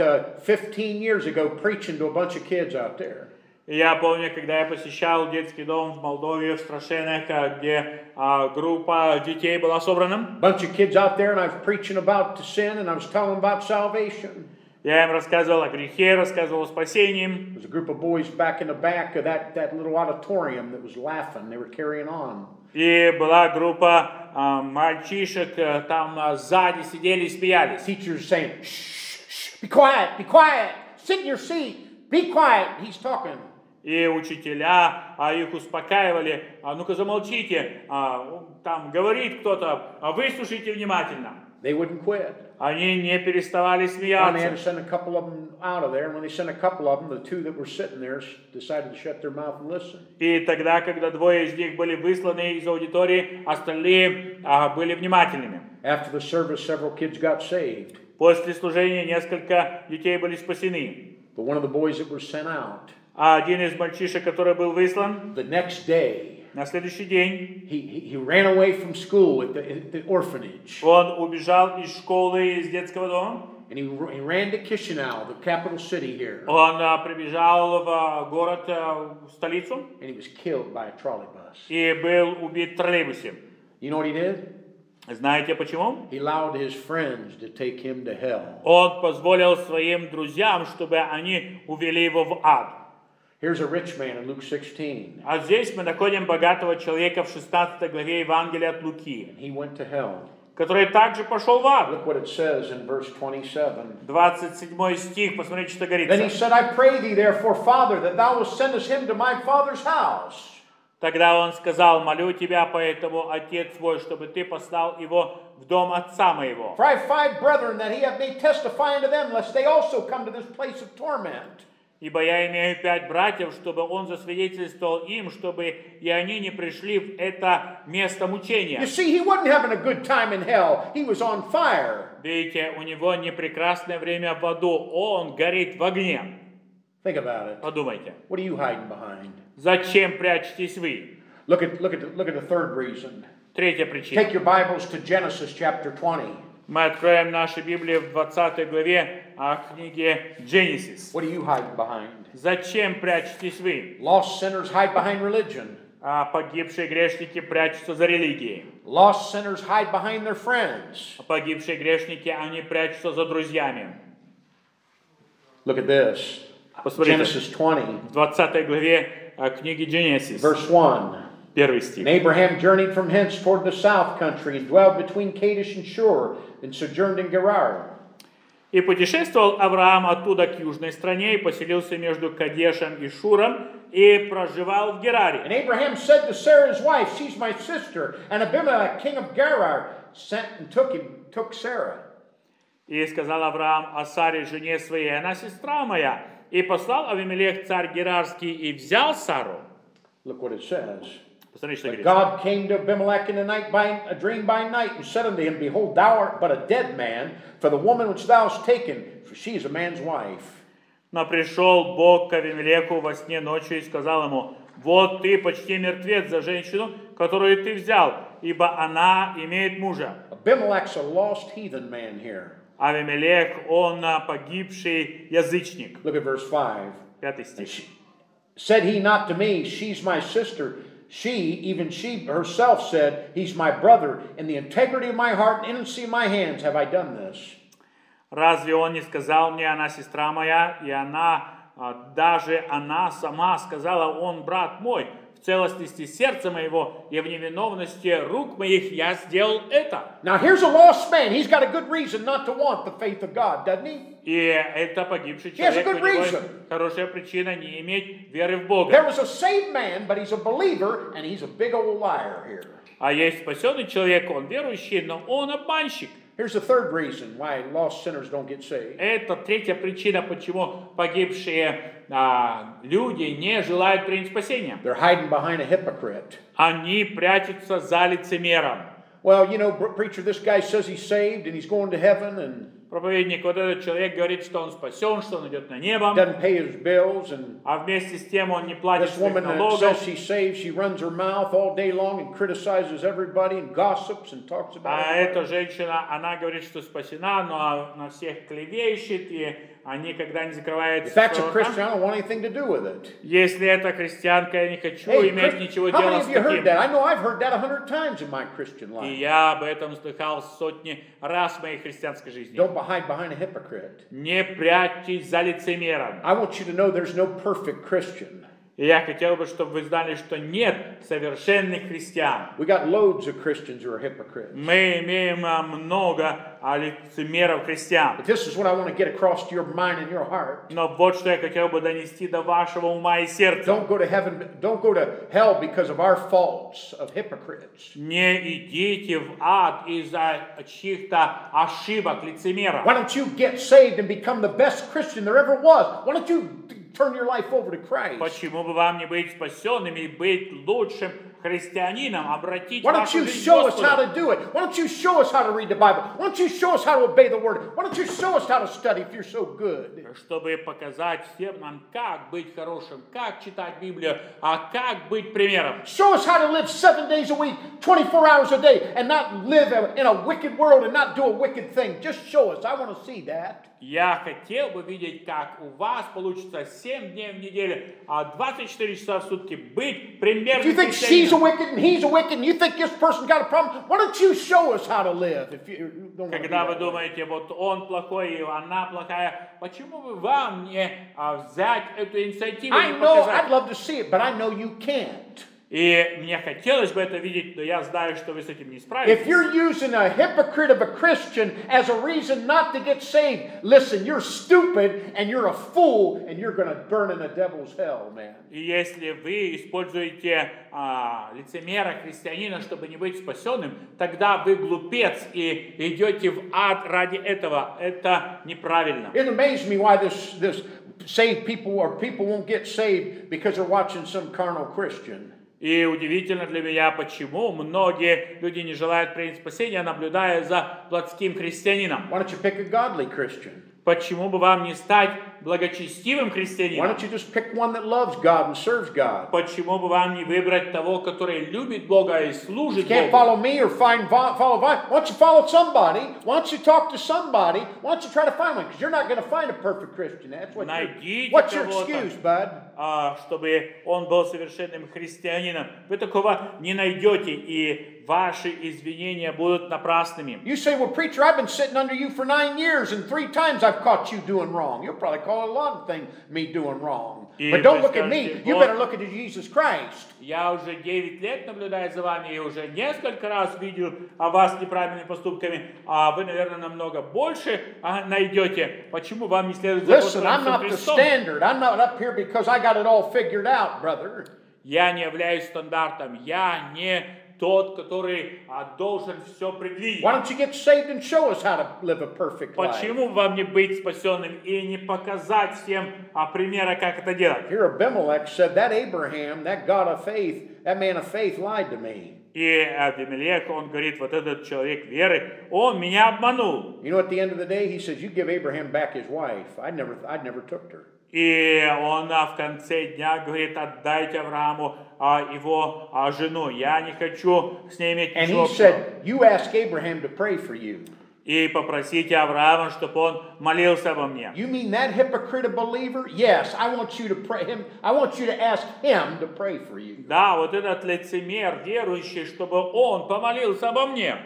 15 years ago, preaching to a bunch of kids out there. И я помню, когда я посещал детский дом в Молдове, в Страшенах, где группа детей была собрана. A bunch of kids out there, and I was preaching about sin, and I was telling them about salvation. Я им рассказывал о грехе, рассказывал о спасении. There's a group of boys back in the back of that little auditorium that was laughing. They were carrying on. И была группа мальчишек, там сзади сидели и смеялись. Teachers saying, shh, be quiet, sit in your seat, be quiet. He's talking. И учителя их успокаивали. Ну-ка замолчите, там говорит кто-то, выслушайте внимательно. They wouldn't quit. Они не переставали Finally, had to смеяться. send a couple of them out of there. And when they sent a couple of them, the two that were sitting there decided to shut their mouth and listen. И тогда, когда двое из них были высланы из аудитории, остальные были внимательными. After the service, several kids got saved. После служения несколько детей были спасены. But one of the boys that were sent out, А один из мальчишек, который был выслан, the next day, на следующий день he ran away from school at the orphanage. он убежал из школы, из детского дома. And he ran to Chisinau, the capital city here. Он прибежал в город, в столицу, And he was killed by a trolley bus. и был убит в троллейбусе. You know what he did? Знаете почему? He allowed his friends to take him to hell. Он позволил своим друзьям, чтобы они увели его в ад. Here's a rich man in Luke 16. А здесь мы находим богатого человека в 16 главе Евангелия от Луки, He went to hell. который также пошел в ад. Look what it says in verse 27. 27 стих, посмотрите, что Then he говорится. said, I pray thee therefore, Father, that thou wilt send us him to my father's house. Тогда он сказал: молю тебя поэтому, отец твой, чтобы ты послал его в дом отца моего. For I have 5 brethren that he hath made testify unto them, lest they also come to this place of torment. Ибо я имею 5 братьев, чтобы он засвидетельствовал им, чтобы и они не пришли в это место мучения. You see, he wasn't having a good time in hell. He was on fire. Видите, у него не прекрасное время в аду, он горит в огне. Think about it. Подумайте, What are you hiding behind? зачем прячетесь вы? Look at the third reason. Третья причина. Take your Bibles to Genesis chapter 20. Мы откроем наши Библии в 20 главе книги Genesis. What are you hiding behind? Зачем прячетесь вы? Lost sinners hide behind religion. Погибшие грешники прячутся за религией. Lost sinners hide behind their friends. Погибшие грешники, они прячутся за друзьями. Look at this. Посмотрите, Genesis 20, в 20 главе книги Genesis, verse 1. первый And стих. Abraham journeyed from hence toward the south country and dwelled between Kadesh and Shur and sojourned in Gerar. «И путешествовал Авраам оттуда к южной стране, и поселился между Кадешем и Шуром, и проживал в Гераре. And Abraham said to Sarah his wife, she's my sister. And Abimelech, king of Gerar, sent and took Sarah. И сказал Авраам о Саре, жене своей, она сестра моя. И послал Авимелех, царь Герарский, и взял Сару». Look what it says. Посмотрите, что But говорит. God came to Abimelech in the night by a dream by night and said unto him, Behold, thou art but a dead man, for the woman which thou hast taken, for she is a man's wife. Но пришел Бог к Авимелеху во сне ночью и сказал ему: «Вот ты почти мертвец за женщину, которую ты взял, ибо она имеет мужа». Abimelech's a lost heathen man here. Авимелех, он погибший язычник. Look at verse 5. 5 стих. Said he not to me, she's my sister. Even she herself said, he's my brother. In the integrity of my heart and innocency of my hands have I done this. Разве он не сказал мне, она сестра моя, и даже она сама сказала, он брат мой, в целостности сердца моего и в невиновности рук моих я сделал это. Now here's a lost man. He's got a good reason not to want the faith of God, doesn't he? И это погибший has a человек, good у него reason. хорошая причина не иметь веры в Бога. There was a saved man, but he's a believer, and he's a big old liar here. А есть спасенный человек, он верующий, но он обманщик. Here's the third reason why lost sinners don't get saved. Это третья причина, почему погибшие люди не желают принять спасение. They're hiding behind a hypocrite. Они прячутся за лицемером. Well, you know, preacher, this guy says he's saved and he's going to heaven and Проповедник, вот этот человек говорит, что он спасен, что он идет на небо, doesn't pay his bills, and а вместе с тем он не платит this своих woman that налогов. says she's saved, she runs her mouth all day long and criticizes everybody and gossips and talks about А everybody. эта женщина, она говорит, что спасена, но на всех клевещет, и никогда не закрывает If that's a своего Christian, рта. I don't want anything to do with it. Если это христианка, я не хочу Hey, иметь ничего how many делать of с you heard таким. that? I know I've heard that 100 times in my Christian И life. я об этом слыхал сотни раз в моей христианской жизни. Don't hide behind a hypocrite. Не прячьтесь за лицемером. I want you to know there's no perfect Christian. И я хотел бы, чтобы вы знали, что нет совершенных христиан. We got loads of Christians who are hypocrites. Мы имеем много лицемеров христиан. But this is what I want to get across to your mind and your heart. Но вот что я хотел бы донести до вашего ума и сердца. Don't go to heaven, don't go to hell because of our faults of hypocrites. Не идите в ад из-за чьих-то ошибок лицемеров. Why don't you get saved and become the best Christian there ever was? Why don't you turn your life over to Christ? Почему бы вам не быть спасенными и быть лучшим христианином, обратить Why don't вашу you жизнь к show us how Господу? to do it? Why don't you show us how to read the Bible? Why don't you show us how to obey the Word? Why don't you show us how to study if you're so good? Чтобы показать всем нам, как быть хорошим, как читать Библию, а как быть примером. Show us how to live 7 days a week, 24 hours a day, and not live in a wicked world and not do a wicked thing. Just show us. I want to see that. Я хотел бы видеть, как у вас получится 7 дней в неделю, а 24 часа в сутки быть If примерным you think she's a христианином. wicked and he's a wicked and you think this person got a problem, why don't you show us how to live? If you don't want to be Когда вы that way. думаете, вот он плохой и она плохая, почему бы вам не взять эту инициативу I и know I'd показать? love to see it, but I know you can't. И мне хотелось бы это видеть, но я знаю, что вы с этим не If справитесь. you're using a hypocrite of a Christian as a reason not to get saved, listen, you're stupid and you're a fool and you're going to burn in the devil's hell, man. И если вы используете лицемера христианина, чтобы не быть спасенным, тогда вы глупец и идете в ад ради этого. Это неправильно. It amazes me why this saved people or people won't get saved because they're watching some carnal Christian. И удивительно для меня, почему многие люди не желают принять спасение, наблюдая за плотским христианином. Why don't you pick a godly Christian? Почему бы вам не стать благочестивым Why христианином? don't you just pick one that loves God and serves God? Почему бы вам не выбрать того, который любит Бога и You служит can't Богу? follow me or follow Vine. Why don't you follow somebody? Why don't you talk to somebody? Why don't you try to find one? Because you're not going to find a perfect Christian. That's what Найдите what's your кого-то. excuse, bud? Чтобы он был совершенным христианином. Вы такого не найдете, и ваши извинения будут напрасными. You say, well, preacher, I've been sitting under you for 9 years and 3 times I've caught you doing wrong. You'll probably call a lot of things me doing wrong. But don't look at me. You better look at Jesus Christ. Я уже 9 лет наблюдаю за вами и уже несколько раз видел вас неправильными поступками, а вы, наверное, намного больше найдете. Почему вам не следует за Listen, I'm Господом not the Христом? standard. I'm not up here because I got it all figured out, brother. Я не являюсь стандартом. Я не тот, который должен все предвидеть. Why don't you get saved and show us how to live a perfect life? Почему вам не быть спасенным и не показать всем примера, как это делать? Here Abimelech said, that Abraham, that God of faith, that man of faith lied to me. И Авимелех, он говорит, вот этот человек веры, он меня обманул. You know, at the end of the day, he says, you give Abraham back his wife. I'd never took her. И он в конце дня говорит, отдайте Аврааму его жену. Я не хочу с ней иметь And ничего he общего. said, you ask Abraham to pray for you. И попросите Авраама, чтобы он молился обо мне. You mean that hypocrite a believer? Yes, I want you to pray him. I want you to ask him to pray for you. Да, вот этот лицемер, верующий, чтобы он помолился обо мне.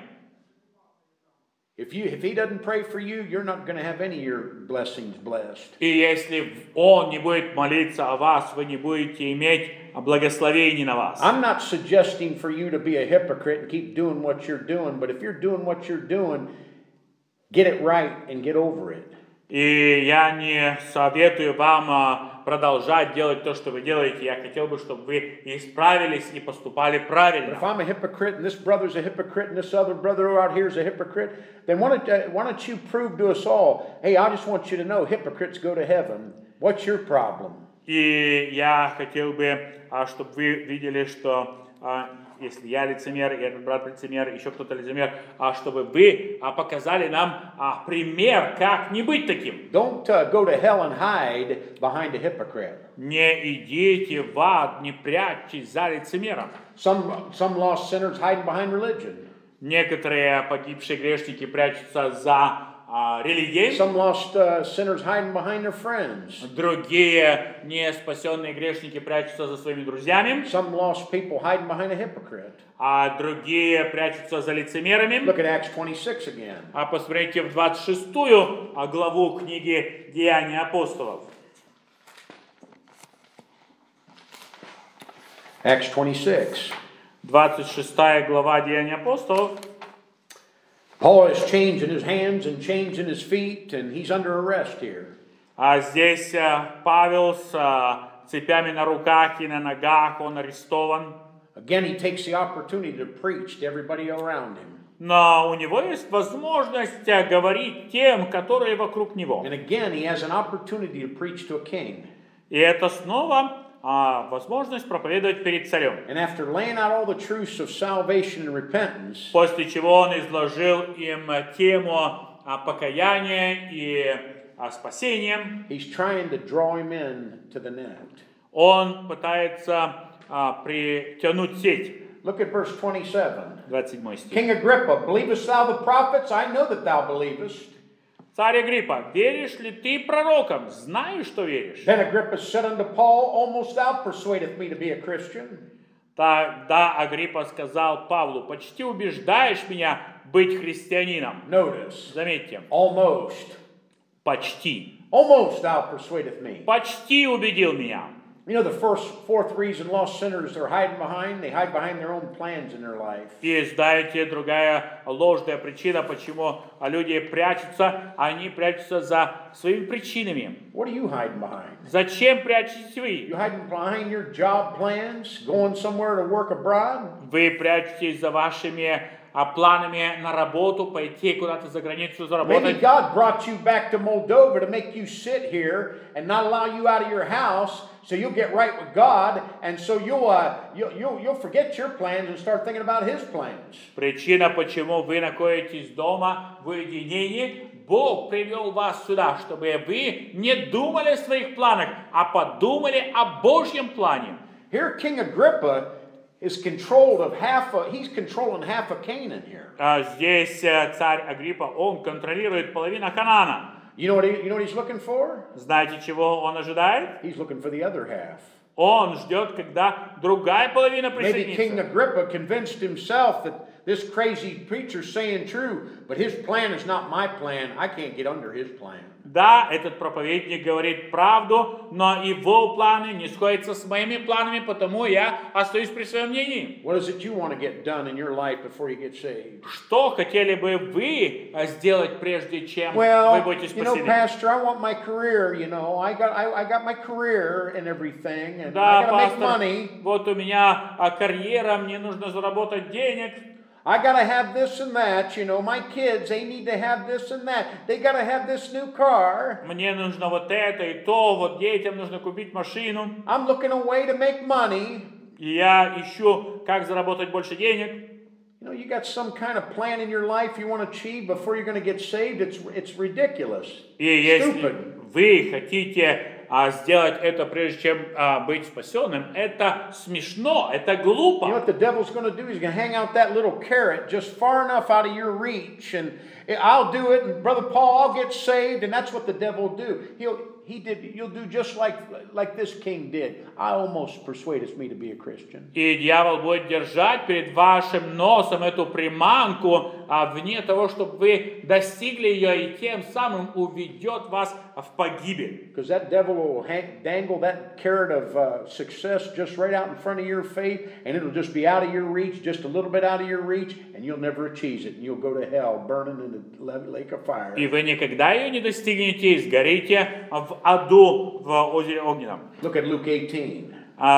If he doesn't pray for you, you're not going to have any of your blessings blessed. И если он не будет молиться о вас, вы не будете иметь благословений на вас. I'm not suggesting for you to be a hypocrite and keep doing what you're doing, but if you're doing what you're doing, get it right and get over it. И я не советую вам продолжать делать то, что вы делаете. Я хотел бы, чтобы вы исправились и поступали But правильно. if I'm a hypocrite and this brother's a hypocrite and this other brother out here is a hypocrite, then why don't you prove to us all, hey, I just want you to know hypocrites go to heaven. What's your problem? И я хотел бы, чтобы вы видели, что если я лицемер, и этот брат лицемер, еще кто-то лицемер, чтобы вы показали нам пример, как не быть таким. Don't go to hell and hide behind a hypocrite. Не идите в ад, не прячьтесь за лицемером. Some lost sinners hiding behind religion. Некоторые погибшие грешники прячутся за религией. Some lost sinners hiding behind their friends. Другие неспасенные грешники прячутся за своими друзьями. Some lost people hiding behind a hypocrite. А другие прячутся за лицемерами. Look at Acts 26 again. А посмотрите в 26 главу книги Деяния апостолов. Acts 26. 26 глава Деяния апостолов. Paul is changing his hands and changing his feet, and he's under arrest here. А здесь Павел с цепями на руках и на ногах, он арестован. Again, he takes the opportunity to preach to everybody around him. Но у него есть возможность говорить тем, которые вокруг него. And again, he has an opportunity to preach to a king. И это снова возможность проповедовать перед царем. And after laying out all the truths of salvation and repentance, После чего он изложил им тему покаяния и спасения, he's trying to draw him in to the net. он пытается притянуть сеть. Look at verse 27. 27 стих. King Agrippa, believest thou the prophets? I know that thou believest. Царь Агриппа, веришь ли ты пророкам? Знаю, что веришь. Then Agrippa said unto Paul, almost thou persuadest me to be a Christian. Тогда Агриппа сказал Павлу, почти убеждаешь меня быть христианином. Notice, Заметьте, almost. почти. Almost thou persuadest me. Почти убедил меня. You know the fourth reason lost sinners are hiding behind? They hide behind their own plans in their life. И знаете, другая ложная причина, почему люди прячутся, они прячутся за своими причинами. What are you hiding behind? Зачем прячетесь вы? You hiding behind your job plans, going somewhere to work abroad? Вы прячетесь за вашими планами на работу, пойти куда-то за границу Maybe заработать. God brought you back to Moldova to make you sit here and not allow you out of your house, so you'll get right with God, and so you'll forget your plans and start thinking about His plans. Причина, почему вы находитесь дома в уединении, Бог привел вас сюда, чтобы вы не думали о своих планах, а подумали о Божьем плане. Here, King Agrippa is controlled of he's controlling half of Canaan here. Здесь царь Агриппа, он контролирует половину Ханаана. You know what he's looking for? Знаете, чего он ожидает? He's looking for the other half. Он ждет, когда другая половина Maybe King присоединится. Agrippa convinced himself that this crazy preacher's saying true, but his plan is not my plan. I can't get under his plan. Да, этот проповедник говорит правду, но его планы не сходятся с моими планами, потому я остаюсь при своем мнении. What is it you want to get done in your life before you get saved? Что хотели бы вы сделать, прежде чем вы Well, будете you know, спасены? Pastor, I want my career, you know. I got my career and everything, and Да, I got to make пастор, money. вот у меня карьера, мне нужно заработать денег. I got to have this and that, you know. My kids, they need to have this and that. They got to have this new car. Мне нужно вот это и то, вот детям нужно купить машину. I'm looking a way to make money. И я ищу, как заработать больше денег. You know, you got some kind of plan in your life you want to achieve before you're going to get saved. It's ridiculous. И если Stupid. вы хотите сделать это, прежде чем быть спасенным, это смешно, это You know глупо. what the devil's going to do? He's going to hang out that little carrot just far enough out of your reach, and I'll do it, and Brother Paul, I'll get saved, and that's what the devil will do. You'll do just like this king did. I almost persuaded me to be a Christian. И дьявол будет держать перед вашим носом эту приманку, вне того, чтобы вы достигли ее, и тем самым уведет вас в погибель. Because that devil will dangle that carrot of success just right out in front of your face, and it'll just be out of your reach, just a little bit out of your reach, and you'll never achieve it, and you'll go to hell burning in the lake of fire. И вы никогда ее не достигнете, и сгорите в аду, в озере огненном. Look at Luke 18.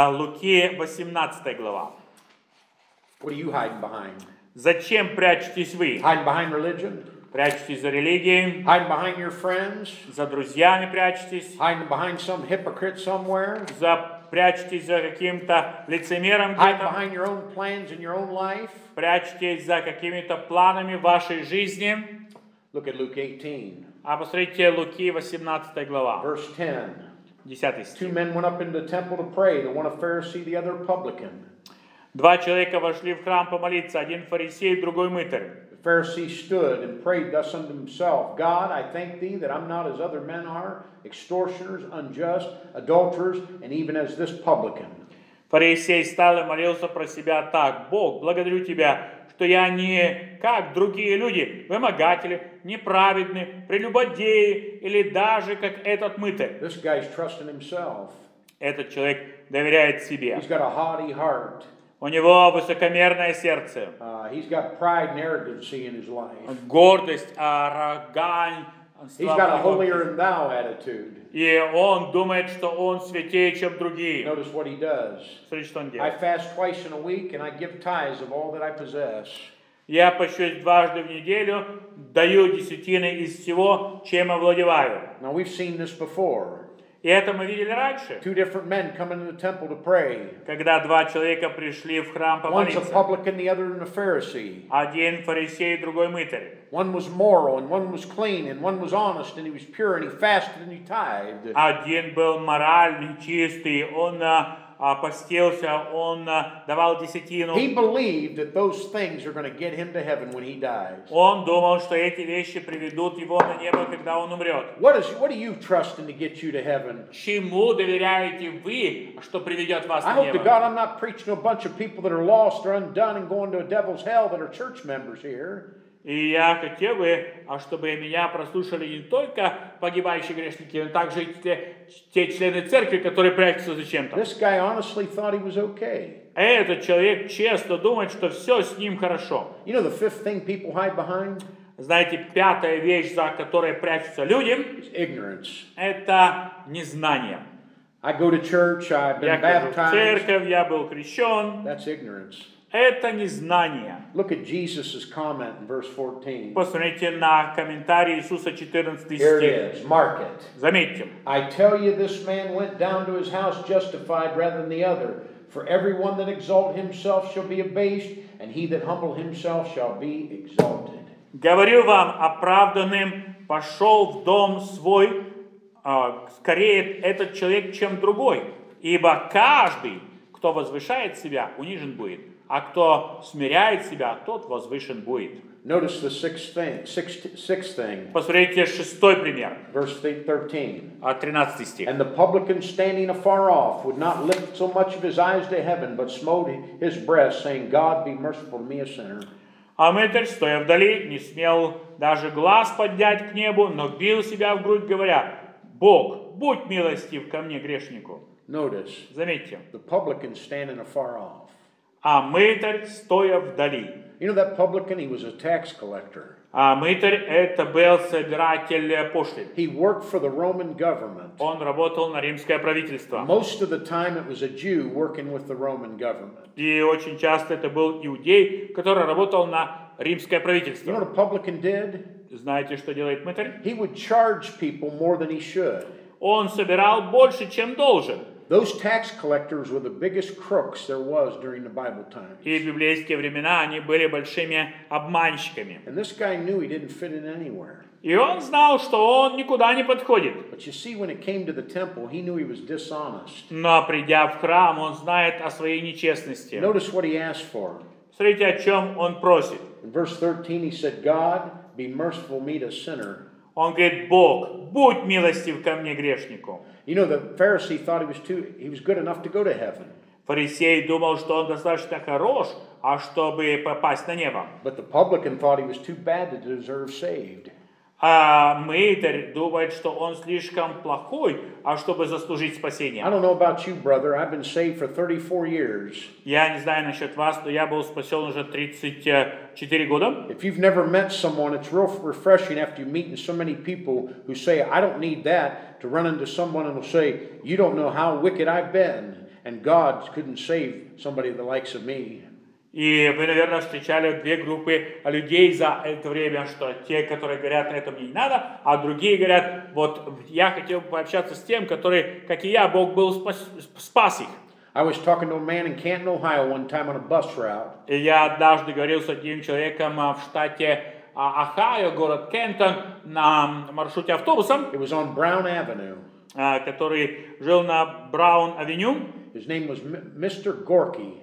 Луки 18 глава. What are you hiding behind? Зачем прячетесь вы? Hiding behind religion? Прячетесь за религией, Hiding behind your friends? за друзьями прячетесь, Hiding behind some hypocrite somewhere? прячетесь за каким-то лицемером Hiding где-то, behind your own plans in your own life? прячетесь за какими-то планами вашей жизни. Look at Luke 18, А посмотрите Луки 18 глава, verse 10. 10 Two стих. men went up into the temple to pray, the one a Pharisee, the other a publican. Два человека вошли в храм помолиться, один фарисей, другой мытарь. The Pharisee stood and prayed thus unto himself, God, I thank thee that I'm not as other men are, extortioners, unjust, adulterers, and even as this publican. Фарисей стал и молился про себя так: Бог, благодарю Тебя, что я не как другие люди, вымогатели, неправедны, прелюбодеи или даже как этот мытарь. This guy's trusting himself. Этот человек доверяет себе. He's got a haughty heart. У него высокомерное сердце, He's got pride and arrogancy in his life. гордость, аррогань. He's got a holier than thou attitude. И он думает, что он святее, чем другие. Notice what he does. Смотрите, что он I делает. fast twice in a week and I give tithes of all that I possess. Я пощусь дважды в неделю, даю десятины из всего, чем овладеваю. Now we've seen this before. И это мы видели раньше, Two different men come into the temple to pray. когда два человека пришли в храм One's a помолиться. publican, the other a Pharisee. Один фарисей, другой мытарь. One was moral and one was clean and one was honest and he was pure and he fasted and he tithed. Один был моральный, чистый, он постился, он давал десятину. He believed that those things are going to get him to heaven when he dies. Он думал, что эти вещи приведут его на небо, когда он умрет. What are you trusting to get you to heaven? Чему доверяете вы, что приведет вас I на hope to небо? God I'm not preaching to a bunch of people that are lost or undone and going to a devil's hell that are church members here. И я хотел бы, чтобы меня прослушали не только погибающие грешники, но также и те члены церкви, которые прячутся зачем-то. This guy honestly thought he was okay. Этот человек честно думает, что все с ним хорошо. You know the fifth thing people hide behind? Знаете, пятая вещь, за которой прячутся люди, Is ignorance. это незнание. I go to church, I've Я been хожу в baptized. церковь, я был крещен. That's ignorance. Это незнание. Look at Jesus' comment in verse 14. Посмотрите на комментарий Иисуса 14 Here it стих. is. Mark it. Заметьте. I tell you, this man went down to his house justified rather than the other. For everyone that exalt himself shall be abased, and he that humble himself shall be exalted. Говорю вам, оправданным пошел в дом свой, скорее этот человек, чем другой. Ибо каждый, кто возвышает себя, унижен будет. а кто смиряет себя, тот возвышен будет. Notice the sixth thing. Посмотрите 6-й пример, Verse 13. 13 стих. And the publican standing afar off would not lift so much of his eyes to heaven, but smote his breast, saying, God, be merciful to me, a sinner. А мытарь, стоя вдали, не смел даже глаз поднять к небу, но бил себя в грудь, говоря, Бог, будь милостив ко мне, грешнику. Notice, Заметьте, the publican standing afar off. а мытарь, стоя вдали. You know that publican, he was a tax collector. А мытарь это был собиратель пошлин. He worked for the Roman government. Он работал на римское правительство. Most of the time it was a Jew working with the Roman government. И очень часто это был иудей, который работал на римское You know правительство. what a publican did? Знаете, что делает мытарь? He would charge people more than he should. Он собирал больше, чем должен. Those tax collectors were the biggest crooks there was during the Bible times. И в библейские времена они были большими обманщиками. And this guy knew he didn't fit in anywhere. И он знал, что он никуда не подходит. But you see, when it came to the temple, he knew he was dishonest. Но придя в храм, он знает о своей нечестности. Notice what he asked for. Смотрите, о чем он просит. In verse 13, he said, God, be merciful me, a sinner. Он говорит, Бог, будь милостив ко мне, грешнику. You know, the Pharisee thought he was good enough to go to heaven. Фарисей думал, что он достаточно хорош, чтобы попасть на небо. But the publican thought he was too bad to deserve saved. А мытарь думает, что он слишком плохой, чтобы заслужить спасение. I don't know about you, brother. I've been saved for 34 years. Я не знаю насчет вас, но я был спасен уже 34 года. If you've never met someone, it's real refreshing after you're meeting so many people who say, I don't need that, to run into someone and will say, you don't know how wicked I've been, and God couldn't save somebody the likes of me. И вы, наверное, встречали две группы людей за это время, что те, которые говорят, это мне не надо, а другие говорят, вот я хотел пообщаться с тем, который, как и я, Бог был спас их. I was talking to a man in Canton, Ohio one time on a bus route. И я однажды говорил с одним человеком в штате Ohio, город Кентон, на маршруте автобусом, It was on Brown Avenue. который жил на Браун-авеню. His name was Mr. Gorky.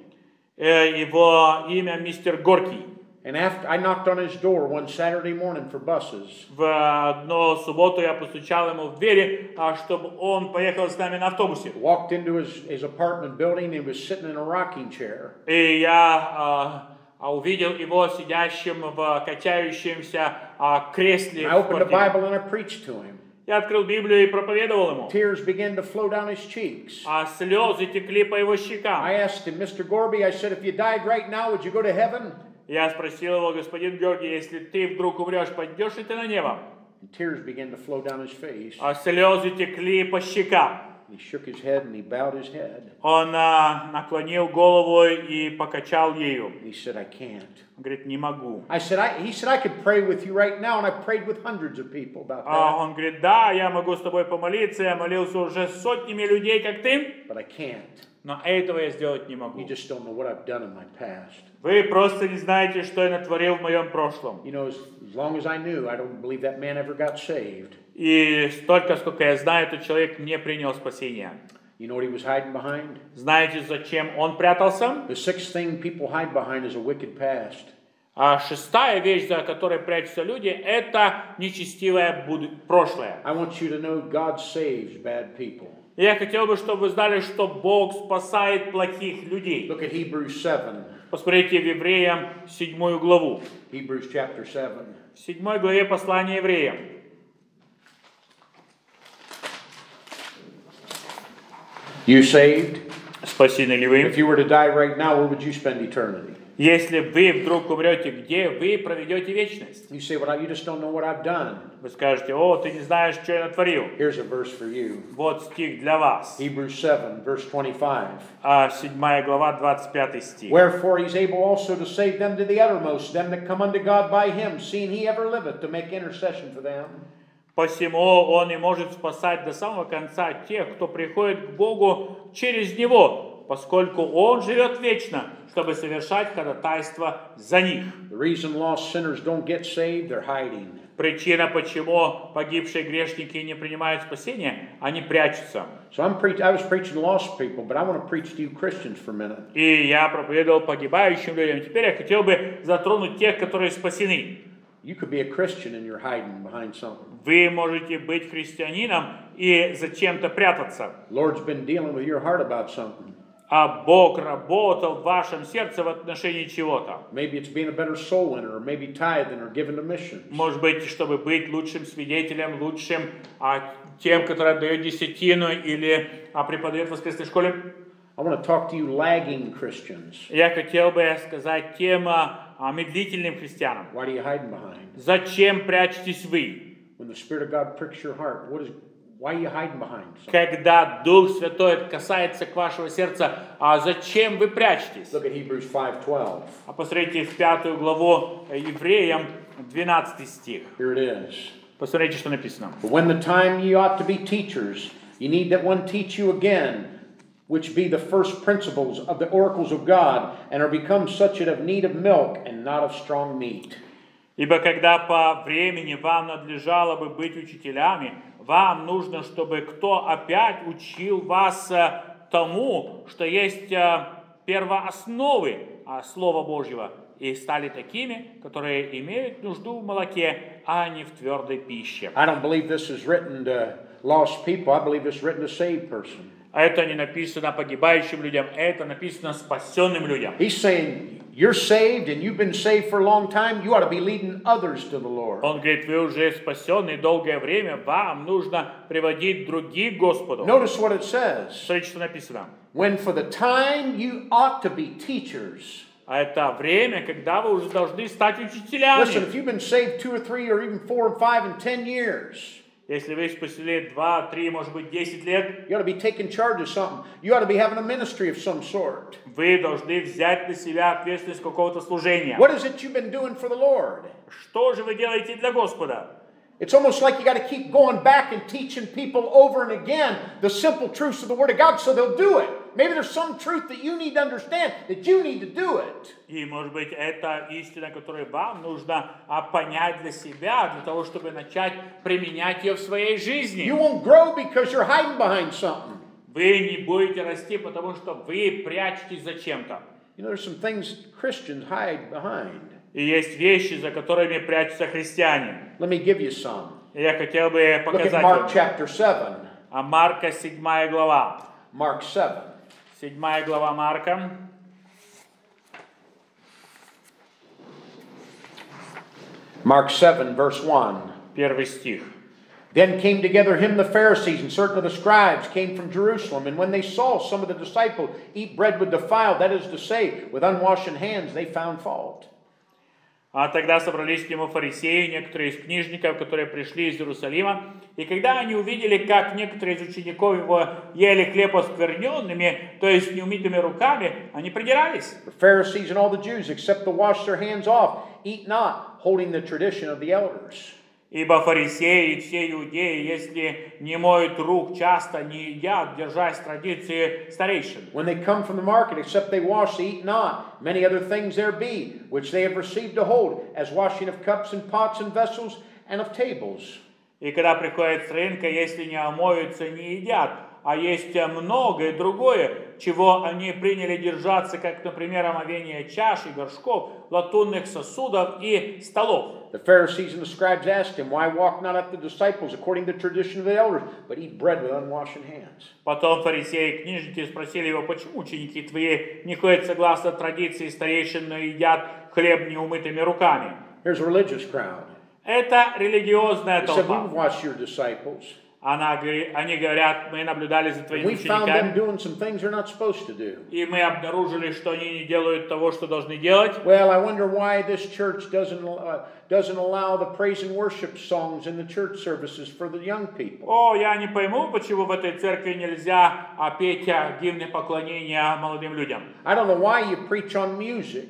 Его имя мистер Горький. And after I knocked on his door one Saturday morning for buses. В одну субботу я постучал ему в двери, чтобы он поехал с нами на автобусе. Walked into his apartment building and he was sitting in a rocking chair. И я увидел его сидящим в качающемся кресле. I opened the Bible and I preached to him. Я открыл Библию и проповедовал ему. Tears began to flow down his cheeks. Слезы текли по его щекам. I asked him, Mr. Gorby, I said, if you died right now, would you go to heaven? Я спросил его, господин Георгий, если ты вдруг умрешь, пойдешь ли ты на небо? And tears began to flow down his face. Слезы текли по щекам. He shook his head and he bowed his head. Он наклонил голову и покачал ею. He said, I can't. Он говорит, не могу. He said, I could pray with you right now, and I prayed with hundreds of people about that. Он говорит, да, я могу с тобой помолиться, я молился уже с сотнями людей, как ты, But I can't. но этого я сделать не могу. You just don't know what I've done in my past. Вы просто не знаете, что я натворил в моем прошлом. You know, as long as I knew, I don't believe that man ever got saved. И столько, сколько я знаю, этот человек не принял спасения. You know what he was hiding behind? Знаете, зачем он прятался? The sixth thing people hide behind is a wicked past. Шестая вещь, за которой прячутся люди, это нечестивое прошлое. I want you to know God saves bad people. Я хотел бы, чтобы вы знали, что Бог спасает плохих людей. Look at Hebrews 7. Посмотрите в Евреям 7 главу. Hebrews chapter 7. В 7 главе послания Евреям. You saved? Спасены ли вы? If you were to die right now, where would you spend eternity? Если вы вдруг умрете, где вы проведете вечность? You say, well, you just don't know what I've done. Вы скажете, о, ты не знаешь, что я натворил. Here's a verse for you. Вот стих для вас. Hebrews 7, verse 25. 7 глава, 25 стих. Wherefore he's able also to save them to the uttermost, them that come unto God by him, seeing he ever liveth to make intercession for them. Посему он и может спасать до самого конца тех, кто приходит к Богу через него, поскольку он живет вечно, чтобы совершать ходатайство за них. The reason lost sinners don't get saved, they're hiding. Причина, почему погибшие грешники не принимают спасения, они прячутся. So I was preaching to lost people, but I want to preach to you Christians for a minute. И я проповедовал погибающим людям. Теперь я хотел бы затронуть тех, которые спасены. You could be a Christian and you're hiding behind something. Вы можете быть христианином и зачем-то прятаться. Lord's been dealing with your heart about something. А Бог работал в вашем сердце в отношении чего-то. Maybe it's being a better soul winner, or maybe tithing, or giving to missions. Может быть, чтобы быть лучшим свидетелем, лучшим тем, который отдает десятину или преподает в воскресной школе. I want to talk to you lagging Christians. Я хотел бы сказать тем медлительным христианам. Why are you hiding behind? Зачем прячетесь вы? When the Spirit of God pricks your heart, why are you hiding behind something? Когда Дух Святой касается к вашего сердца, зачем вы прячетесь? Look at Hebrews 5:12. Посмотрите в 5 главу Евреям, 12 стих. Here it is. Посмотрите, что написано. But when the time ye ought to be teachers, ye need that one teach you again, which be the first principles of the oracles of God, and are become such that have need of milk and not of strong meat. Ибо когда по времени вам надлежало бы быть учителями, вам нужно, чтобы кто опять учил вас тому, что есть первоосновы Слова Божьего, и стали такими, которые имеют нужду в молоке, а не в твердой пище. I don't believe this is written to lost people. I believe it's written to saved person. Это не написано погибающим людям, это написано спасенным людям. He's saying, you're saved and you've been saved for a long time. You ought to be leading others to the Lord. Он говорит, вы уже спасены долгое время, вам нужно приводить других к Господу. Notice what it says. Смотрите, что написано. When for the time you ought to be teachers. А это время, когда вы уже должны стать учителями. Listen, if you've been saved 2 or 3 or even 4 and 5 and 10 years. Если вы спасены 2, 3, может быть 10 лет, you ought to be taking charge of something. You ought to be having a ministry of some sort. Вы должны взять на себя ответственность какого-то служения. What is it you've been doing for the Lord? Что же вы делаете для Господа? It's almost like you got to keep going back and teaching people over and again the simple truths of the Word of God so they'll do it. Maybe there's some truth that you need to understand, that you need to do it. И, может быть, это истина, которую вам нужно понять для себя, для того, чтобы начать применять ее в своей жизни. You won't grow because you're hiding behind something. Вы не будете расти, потому что вы прячетесь за чем-то. You know, there's some things Christians hide behind. И есть вещи, за которыми прячутся христиане. Let me give you some. И я хотел бы Look at показать Mark вам. chapter 7. Марка 7 глава. Mark 7. 7 глава Марка. Mark 7, verse 1. 1 стих. Then came together him the Pharisees, and certain of the scribes came from Jerusalem. And when they saw some of the disciples eat bread with defiled, that is to say, with unwashed hands, they found fault. А тогда собрались к нему фарисеи, некоторые из книжников, которые пришли из Иерусалима. И когда они увидели, как некоторые из учеников его ели хлеб оскверненными, то есть неумытыми руками, они придирались. The Pharisees and all the Jews, except to wash their hands off, eat not, holding the tradition of the elders. Ибо фарисеи и все иудеи, если не моют рук, часто не едят, держась традиции старейшин. When they come from the market, except they wash, they eat not. Many other things there be, which they have received to hold, as washing of cups and pots and vessels, and of tables. И когда приходят с рынка, если не омоются, не едят. А есть многое другое, чего они приняли держаться, как, например, омовение чаш и горшков, латунных сосудов и столов. The Pharisees and the scribes asked him, Why walk not up the disciples according to the tradition of the elders, but eat bread with unwashed hands? Потом фарисеи и книжники спросили его, почему ученики твои не ходят согласно традиции старейшин, но едят хлеб неумытыми руками? Here's a religious crowd. Это религиозная They said, толпа. We've watched your disciples. Они говорят, мы наблюдали за твоими We found them учениками, doing some things they're not supposed to do. и мы обнаружили, что они не делают того, что должны делать. Well, I wonder why this church doesn't allow the praise and worship songs in the church services for the young people. О, я не пойму, почему в этой церкви нельзя петь гимны поклонения молодым людям. I don't know why you preach on music.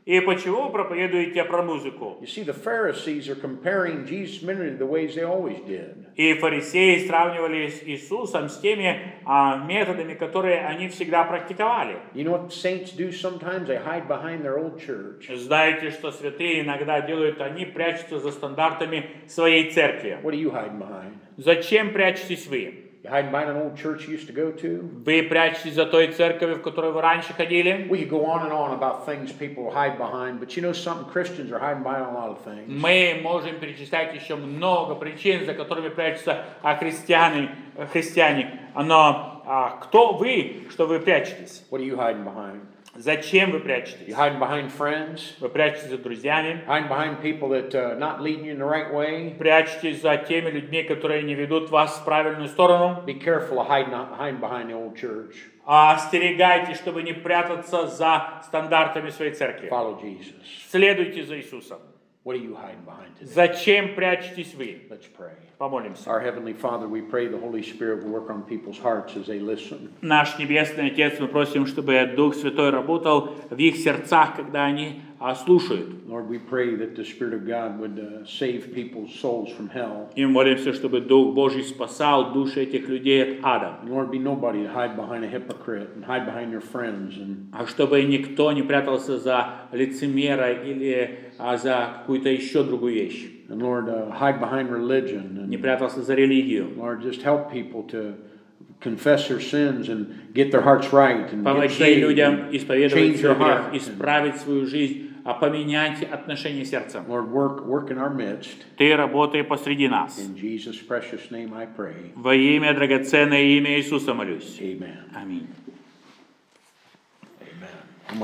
И почему вы проповедуете про музыку? You see, the Pharisees are comparing Jesus' ministry to the ways they always did. И фарисеи сравнивали с Иисусом с теми методами, которые они всегда практиковали. You know what saints do sometimes? They hide behind their old church. Знаете, что святые иногда делают? Они прячутся за стандартами своей церкви. What are you hiding behind? Зачем прячетесь вы? You hiding behind an old church you used to go to? Вы прячетесь за той церковью, в которой вы раньше ходили? We could go on and on about things people hide behind, but you know something? Christians are hiding behind a lot of things. Мы можем перечислять еще много причин, за которыми прячутся христиане. Но кто вы, что вы прячетесь? What are you hiding behind? Зачем вы You прячетесь? hiding behind friends? Вы прячетесь за друзьями? Hiding behind people that not leading you in the right way? Прячетесь за теми людьми, которые не ведут вас в правильную сторону? Be careful of hiding behind the old church. Остерегайтесь, чтобы не прятаться за стандартами своей церкви. Follow Jesus. Следуйте за Иисусом. What are you hiding behind today? Зачем прячетесь вы? Let's pray. Помолимся. Our Heavenly Father, we pray the Holy Spirit will work on people's hearts as they listen. Наш Небесный Отец, мы просим, чтобы Дух Святой работал в их сердцах, когда они слушают. Lord, we pray that the Spirit of God would save people's souls from hell. И молимся, чтобы Дух Божий спасал души этих людей от ада. And Lord, be nobody to hide behind a hypocrite and hide behind your friends. And Чтобы никто не прятался за лицемера или за какую-то еще другую вещь. And Lord, hide behind religion. Не And прятался за религию. Lord, just help people to confess their sins and get their hearts right and get Помоги saved людям and исповедовать change свой their грех, heart. исправить свою жизнь, поменять отношения сердца. Lord, work in our midst. Ты работай посреди нас. In Jesus' precious name I pray. Во имя, драгоценное имя Иисуса молюсь. Amen. Аминь.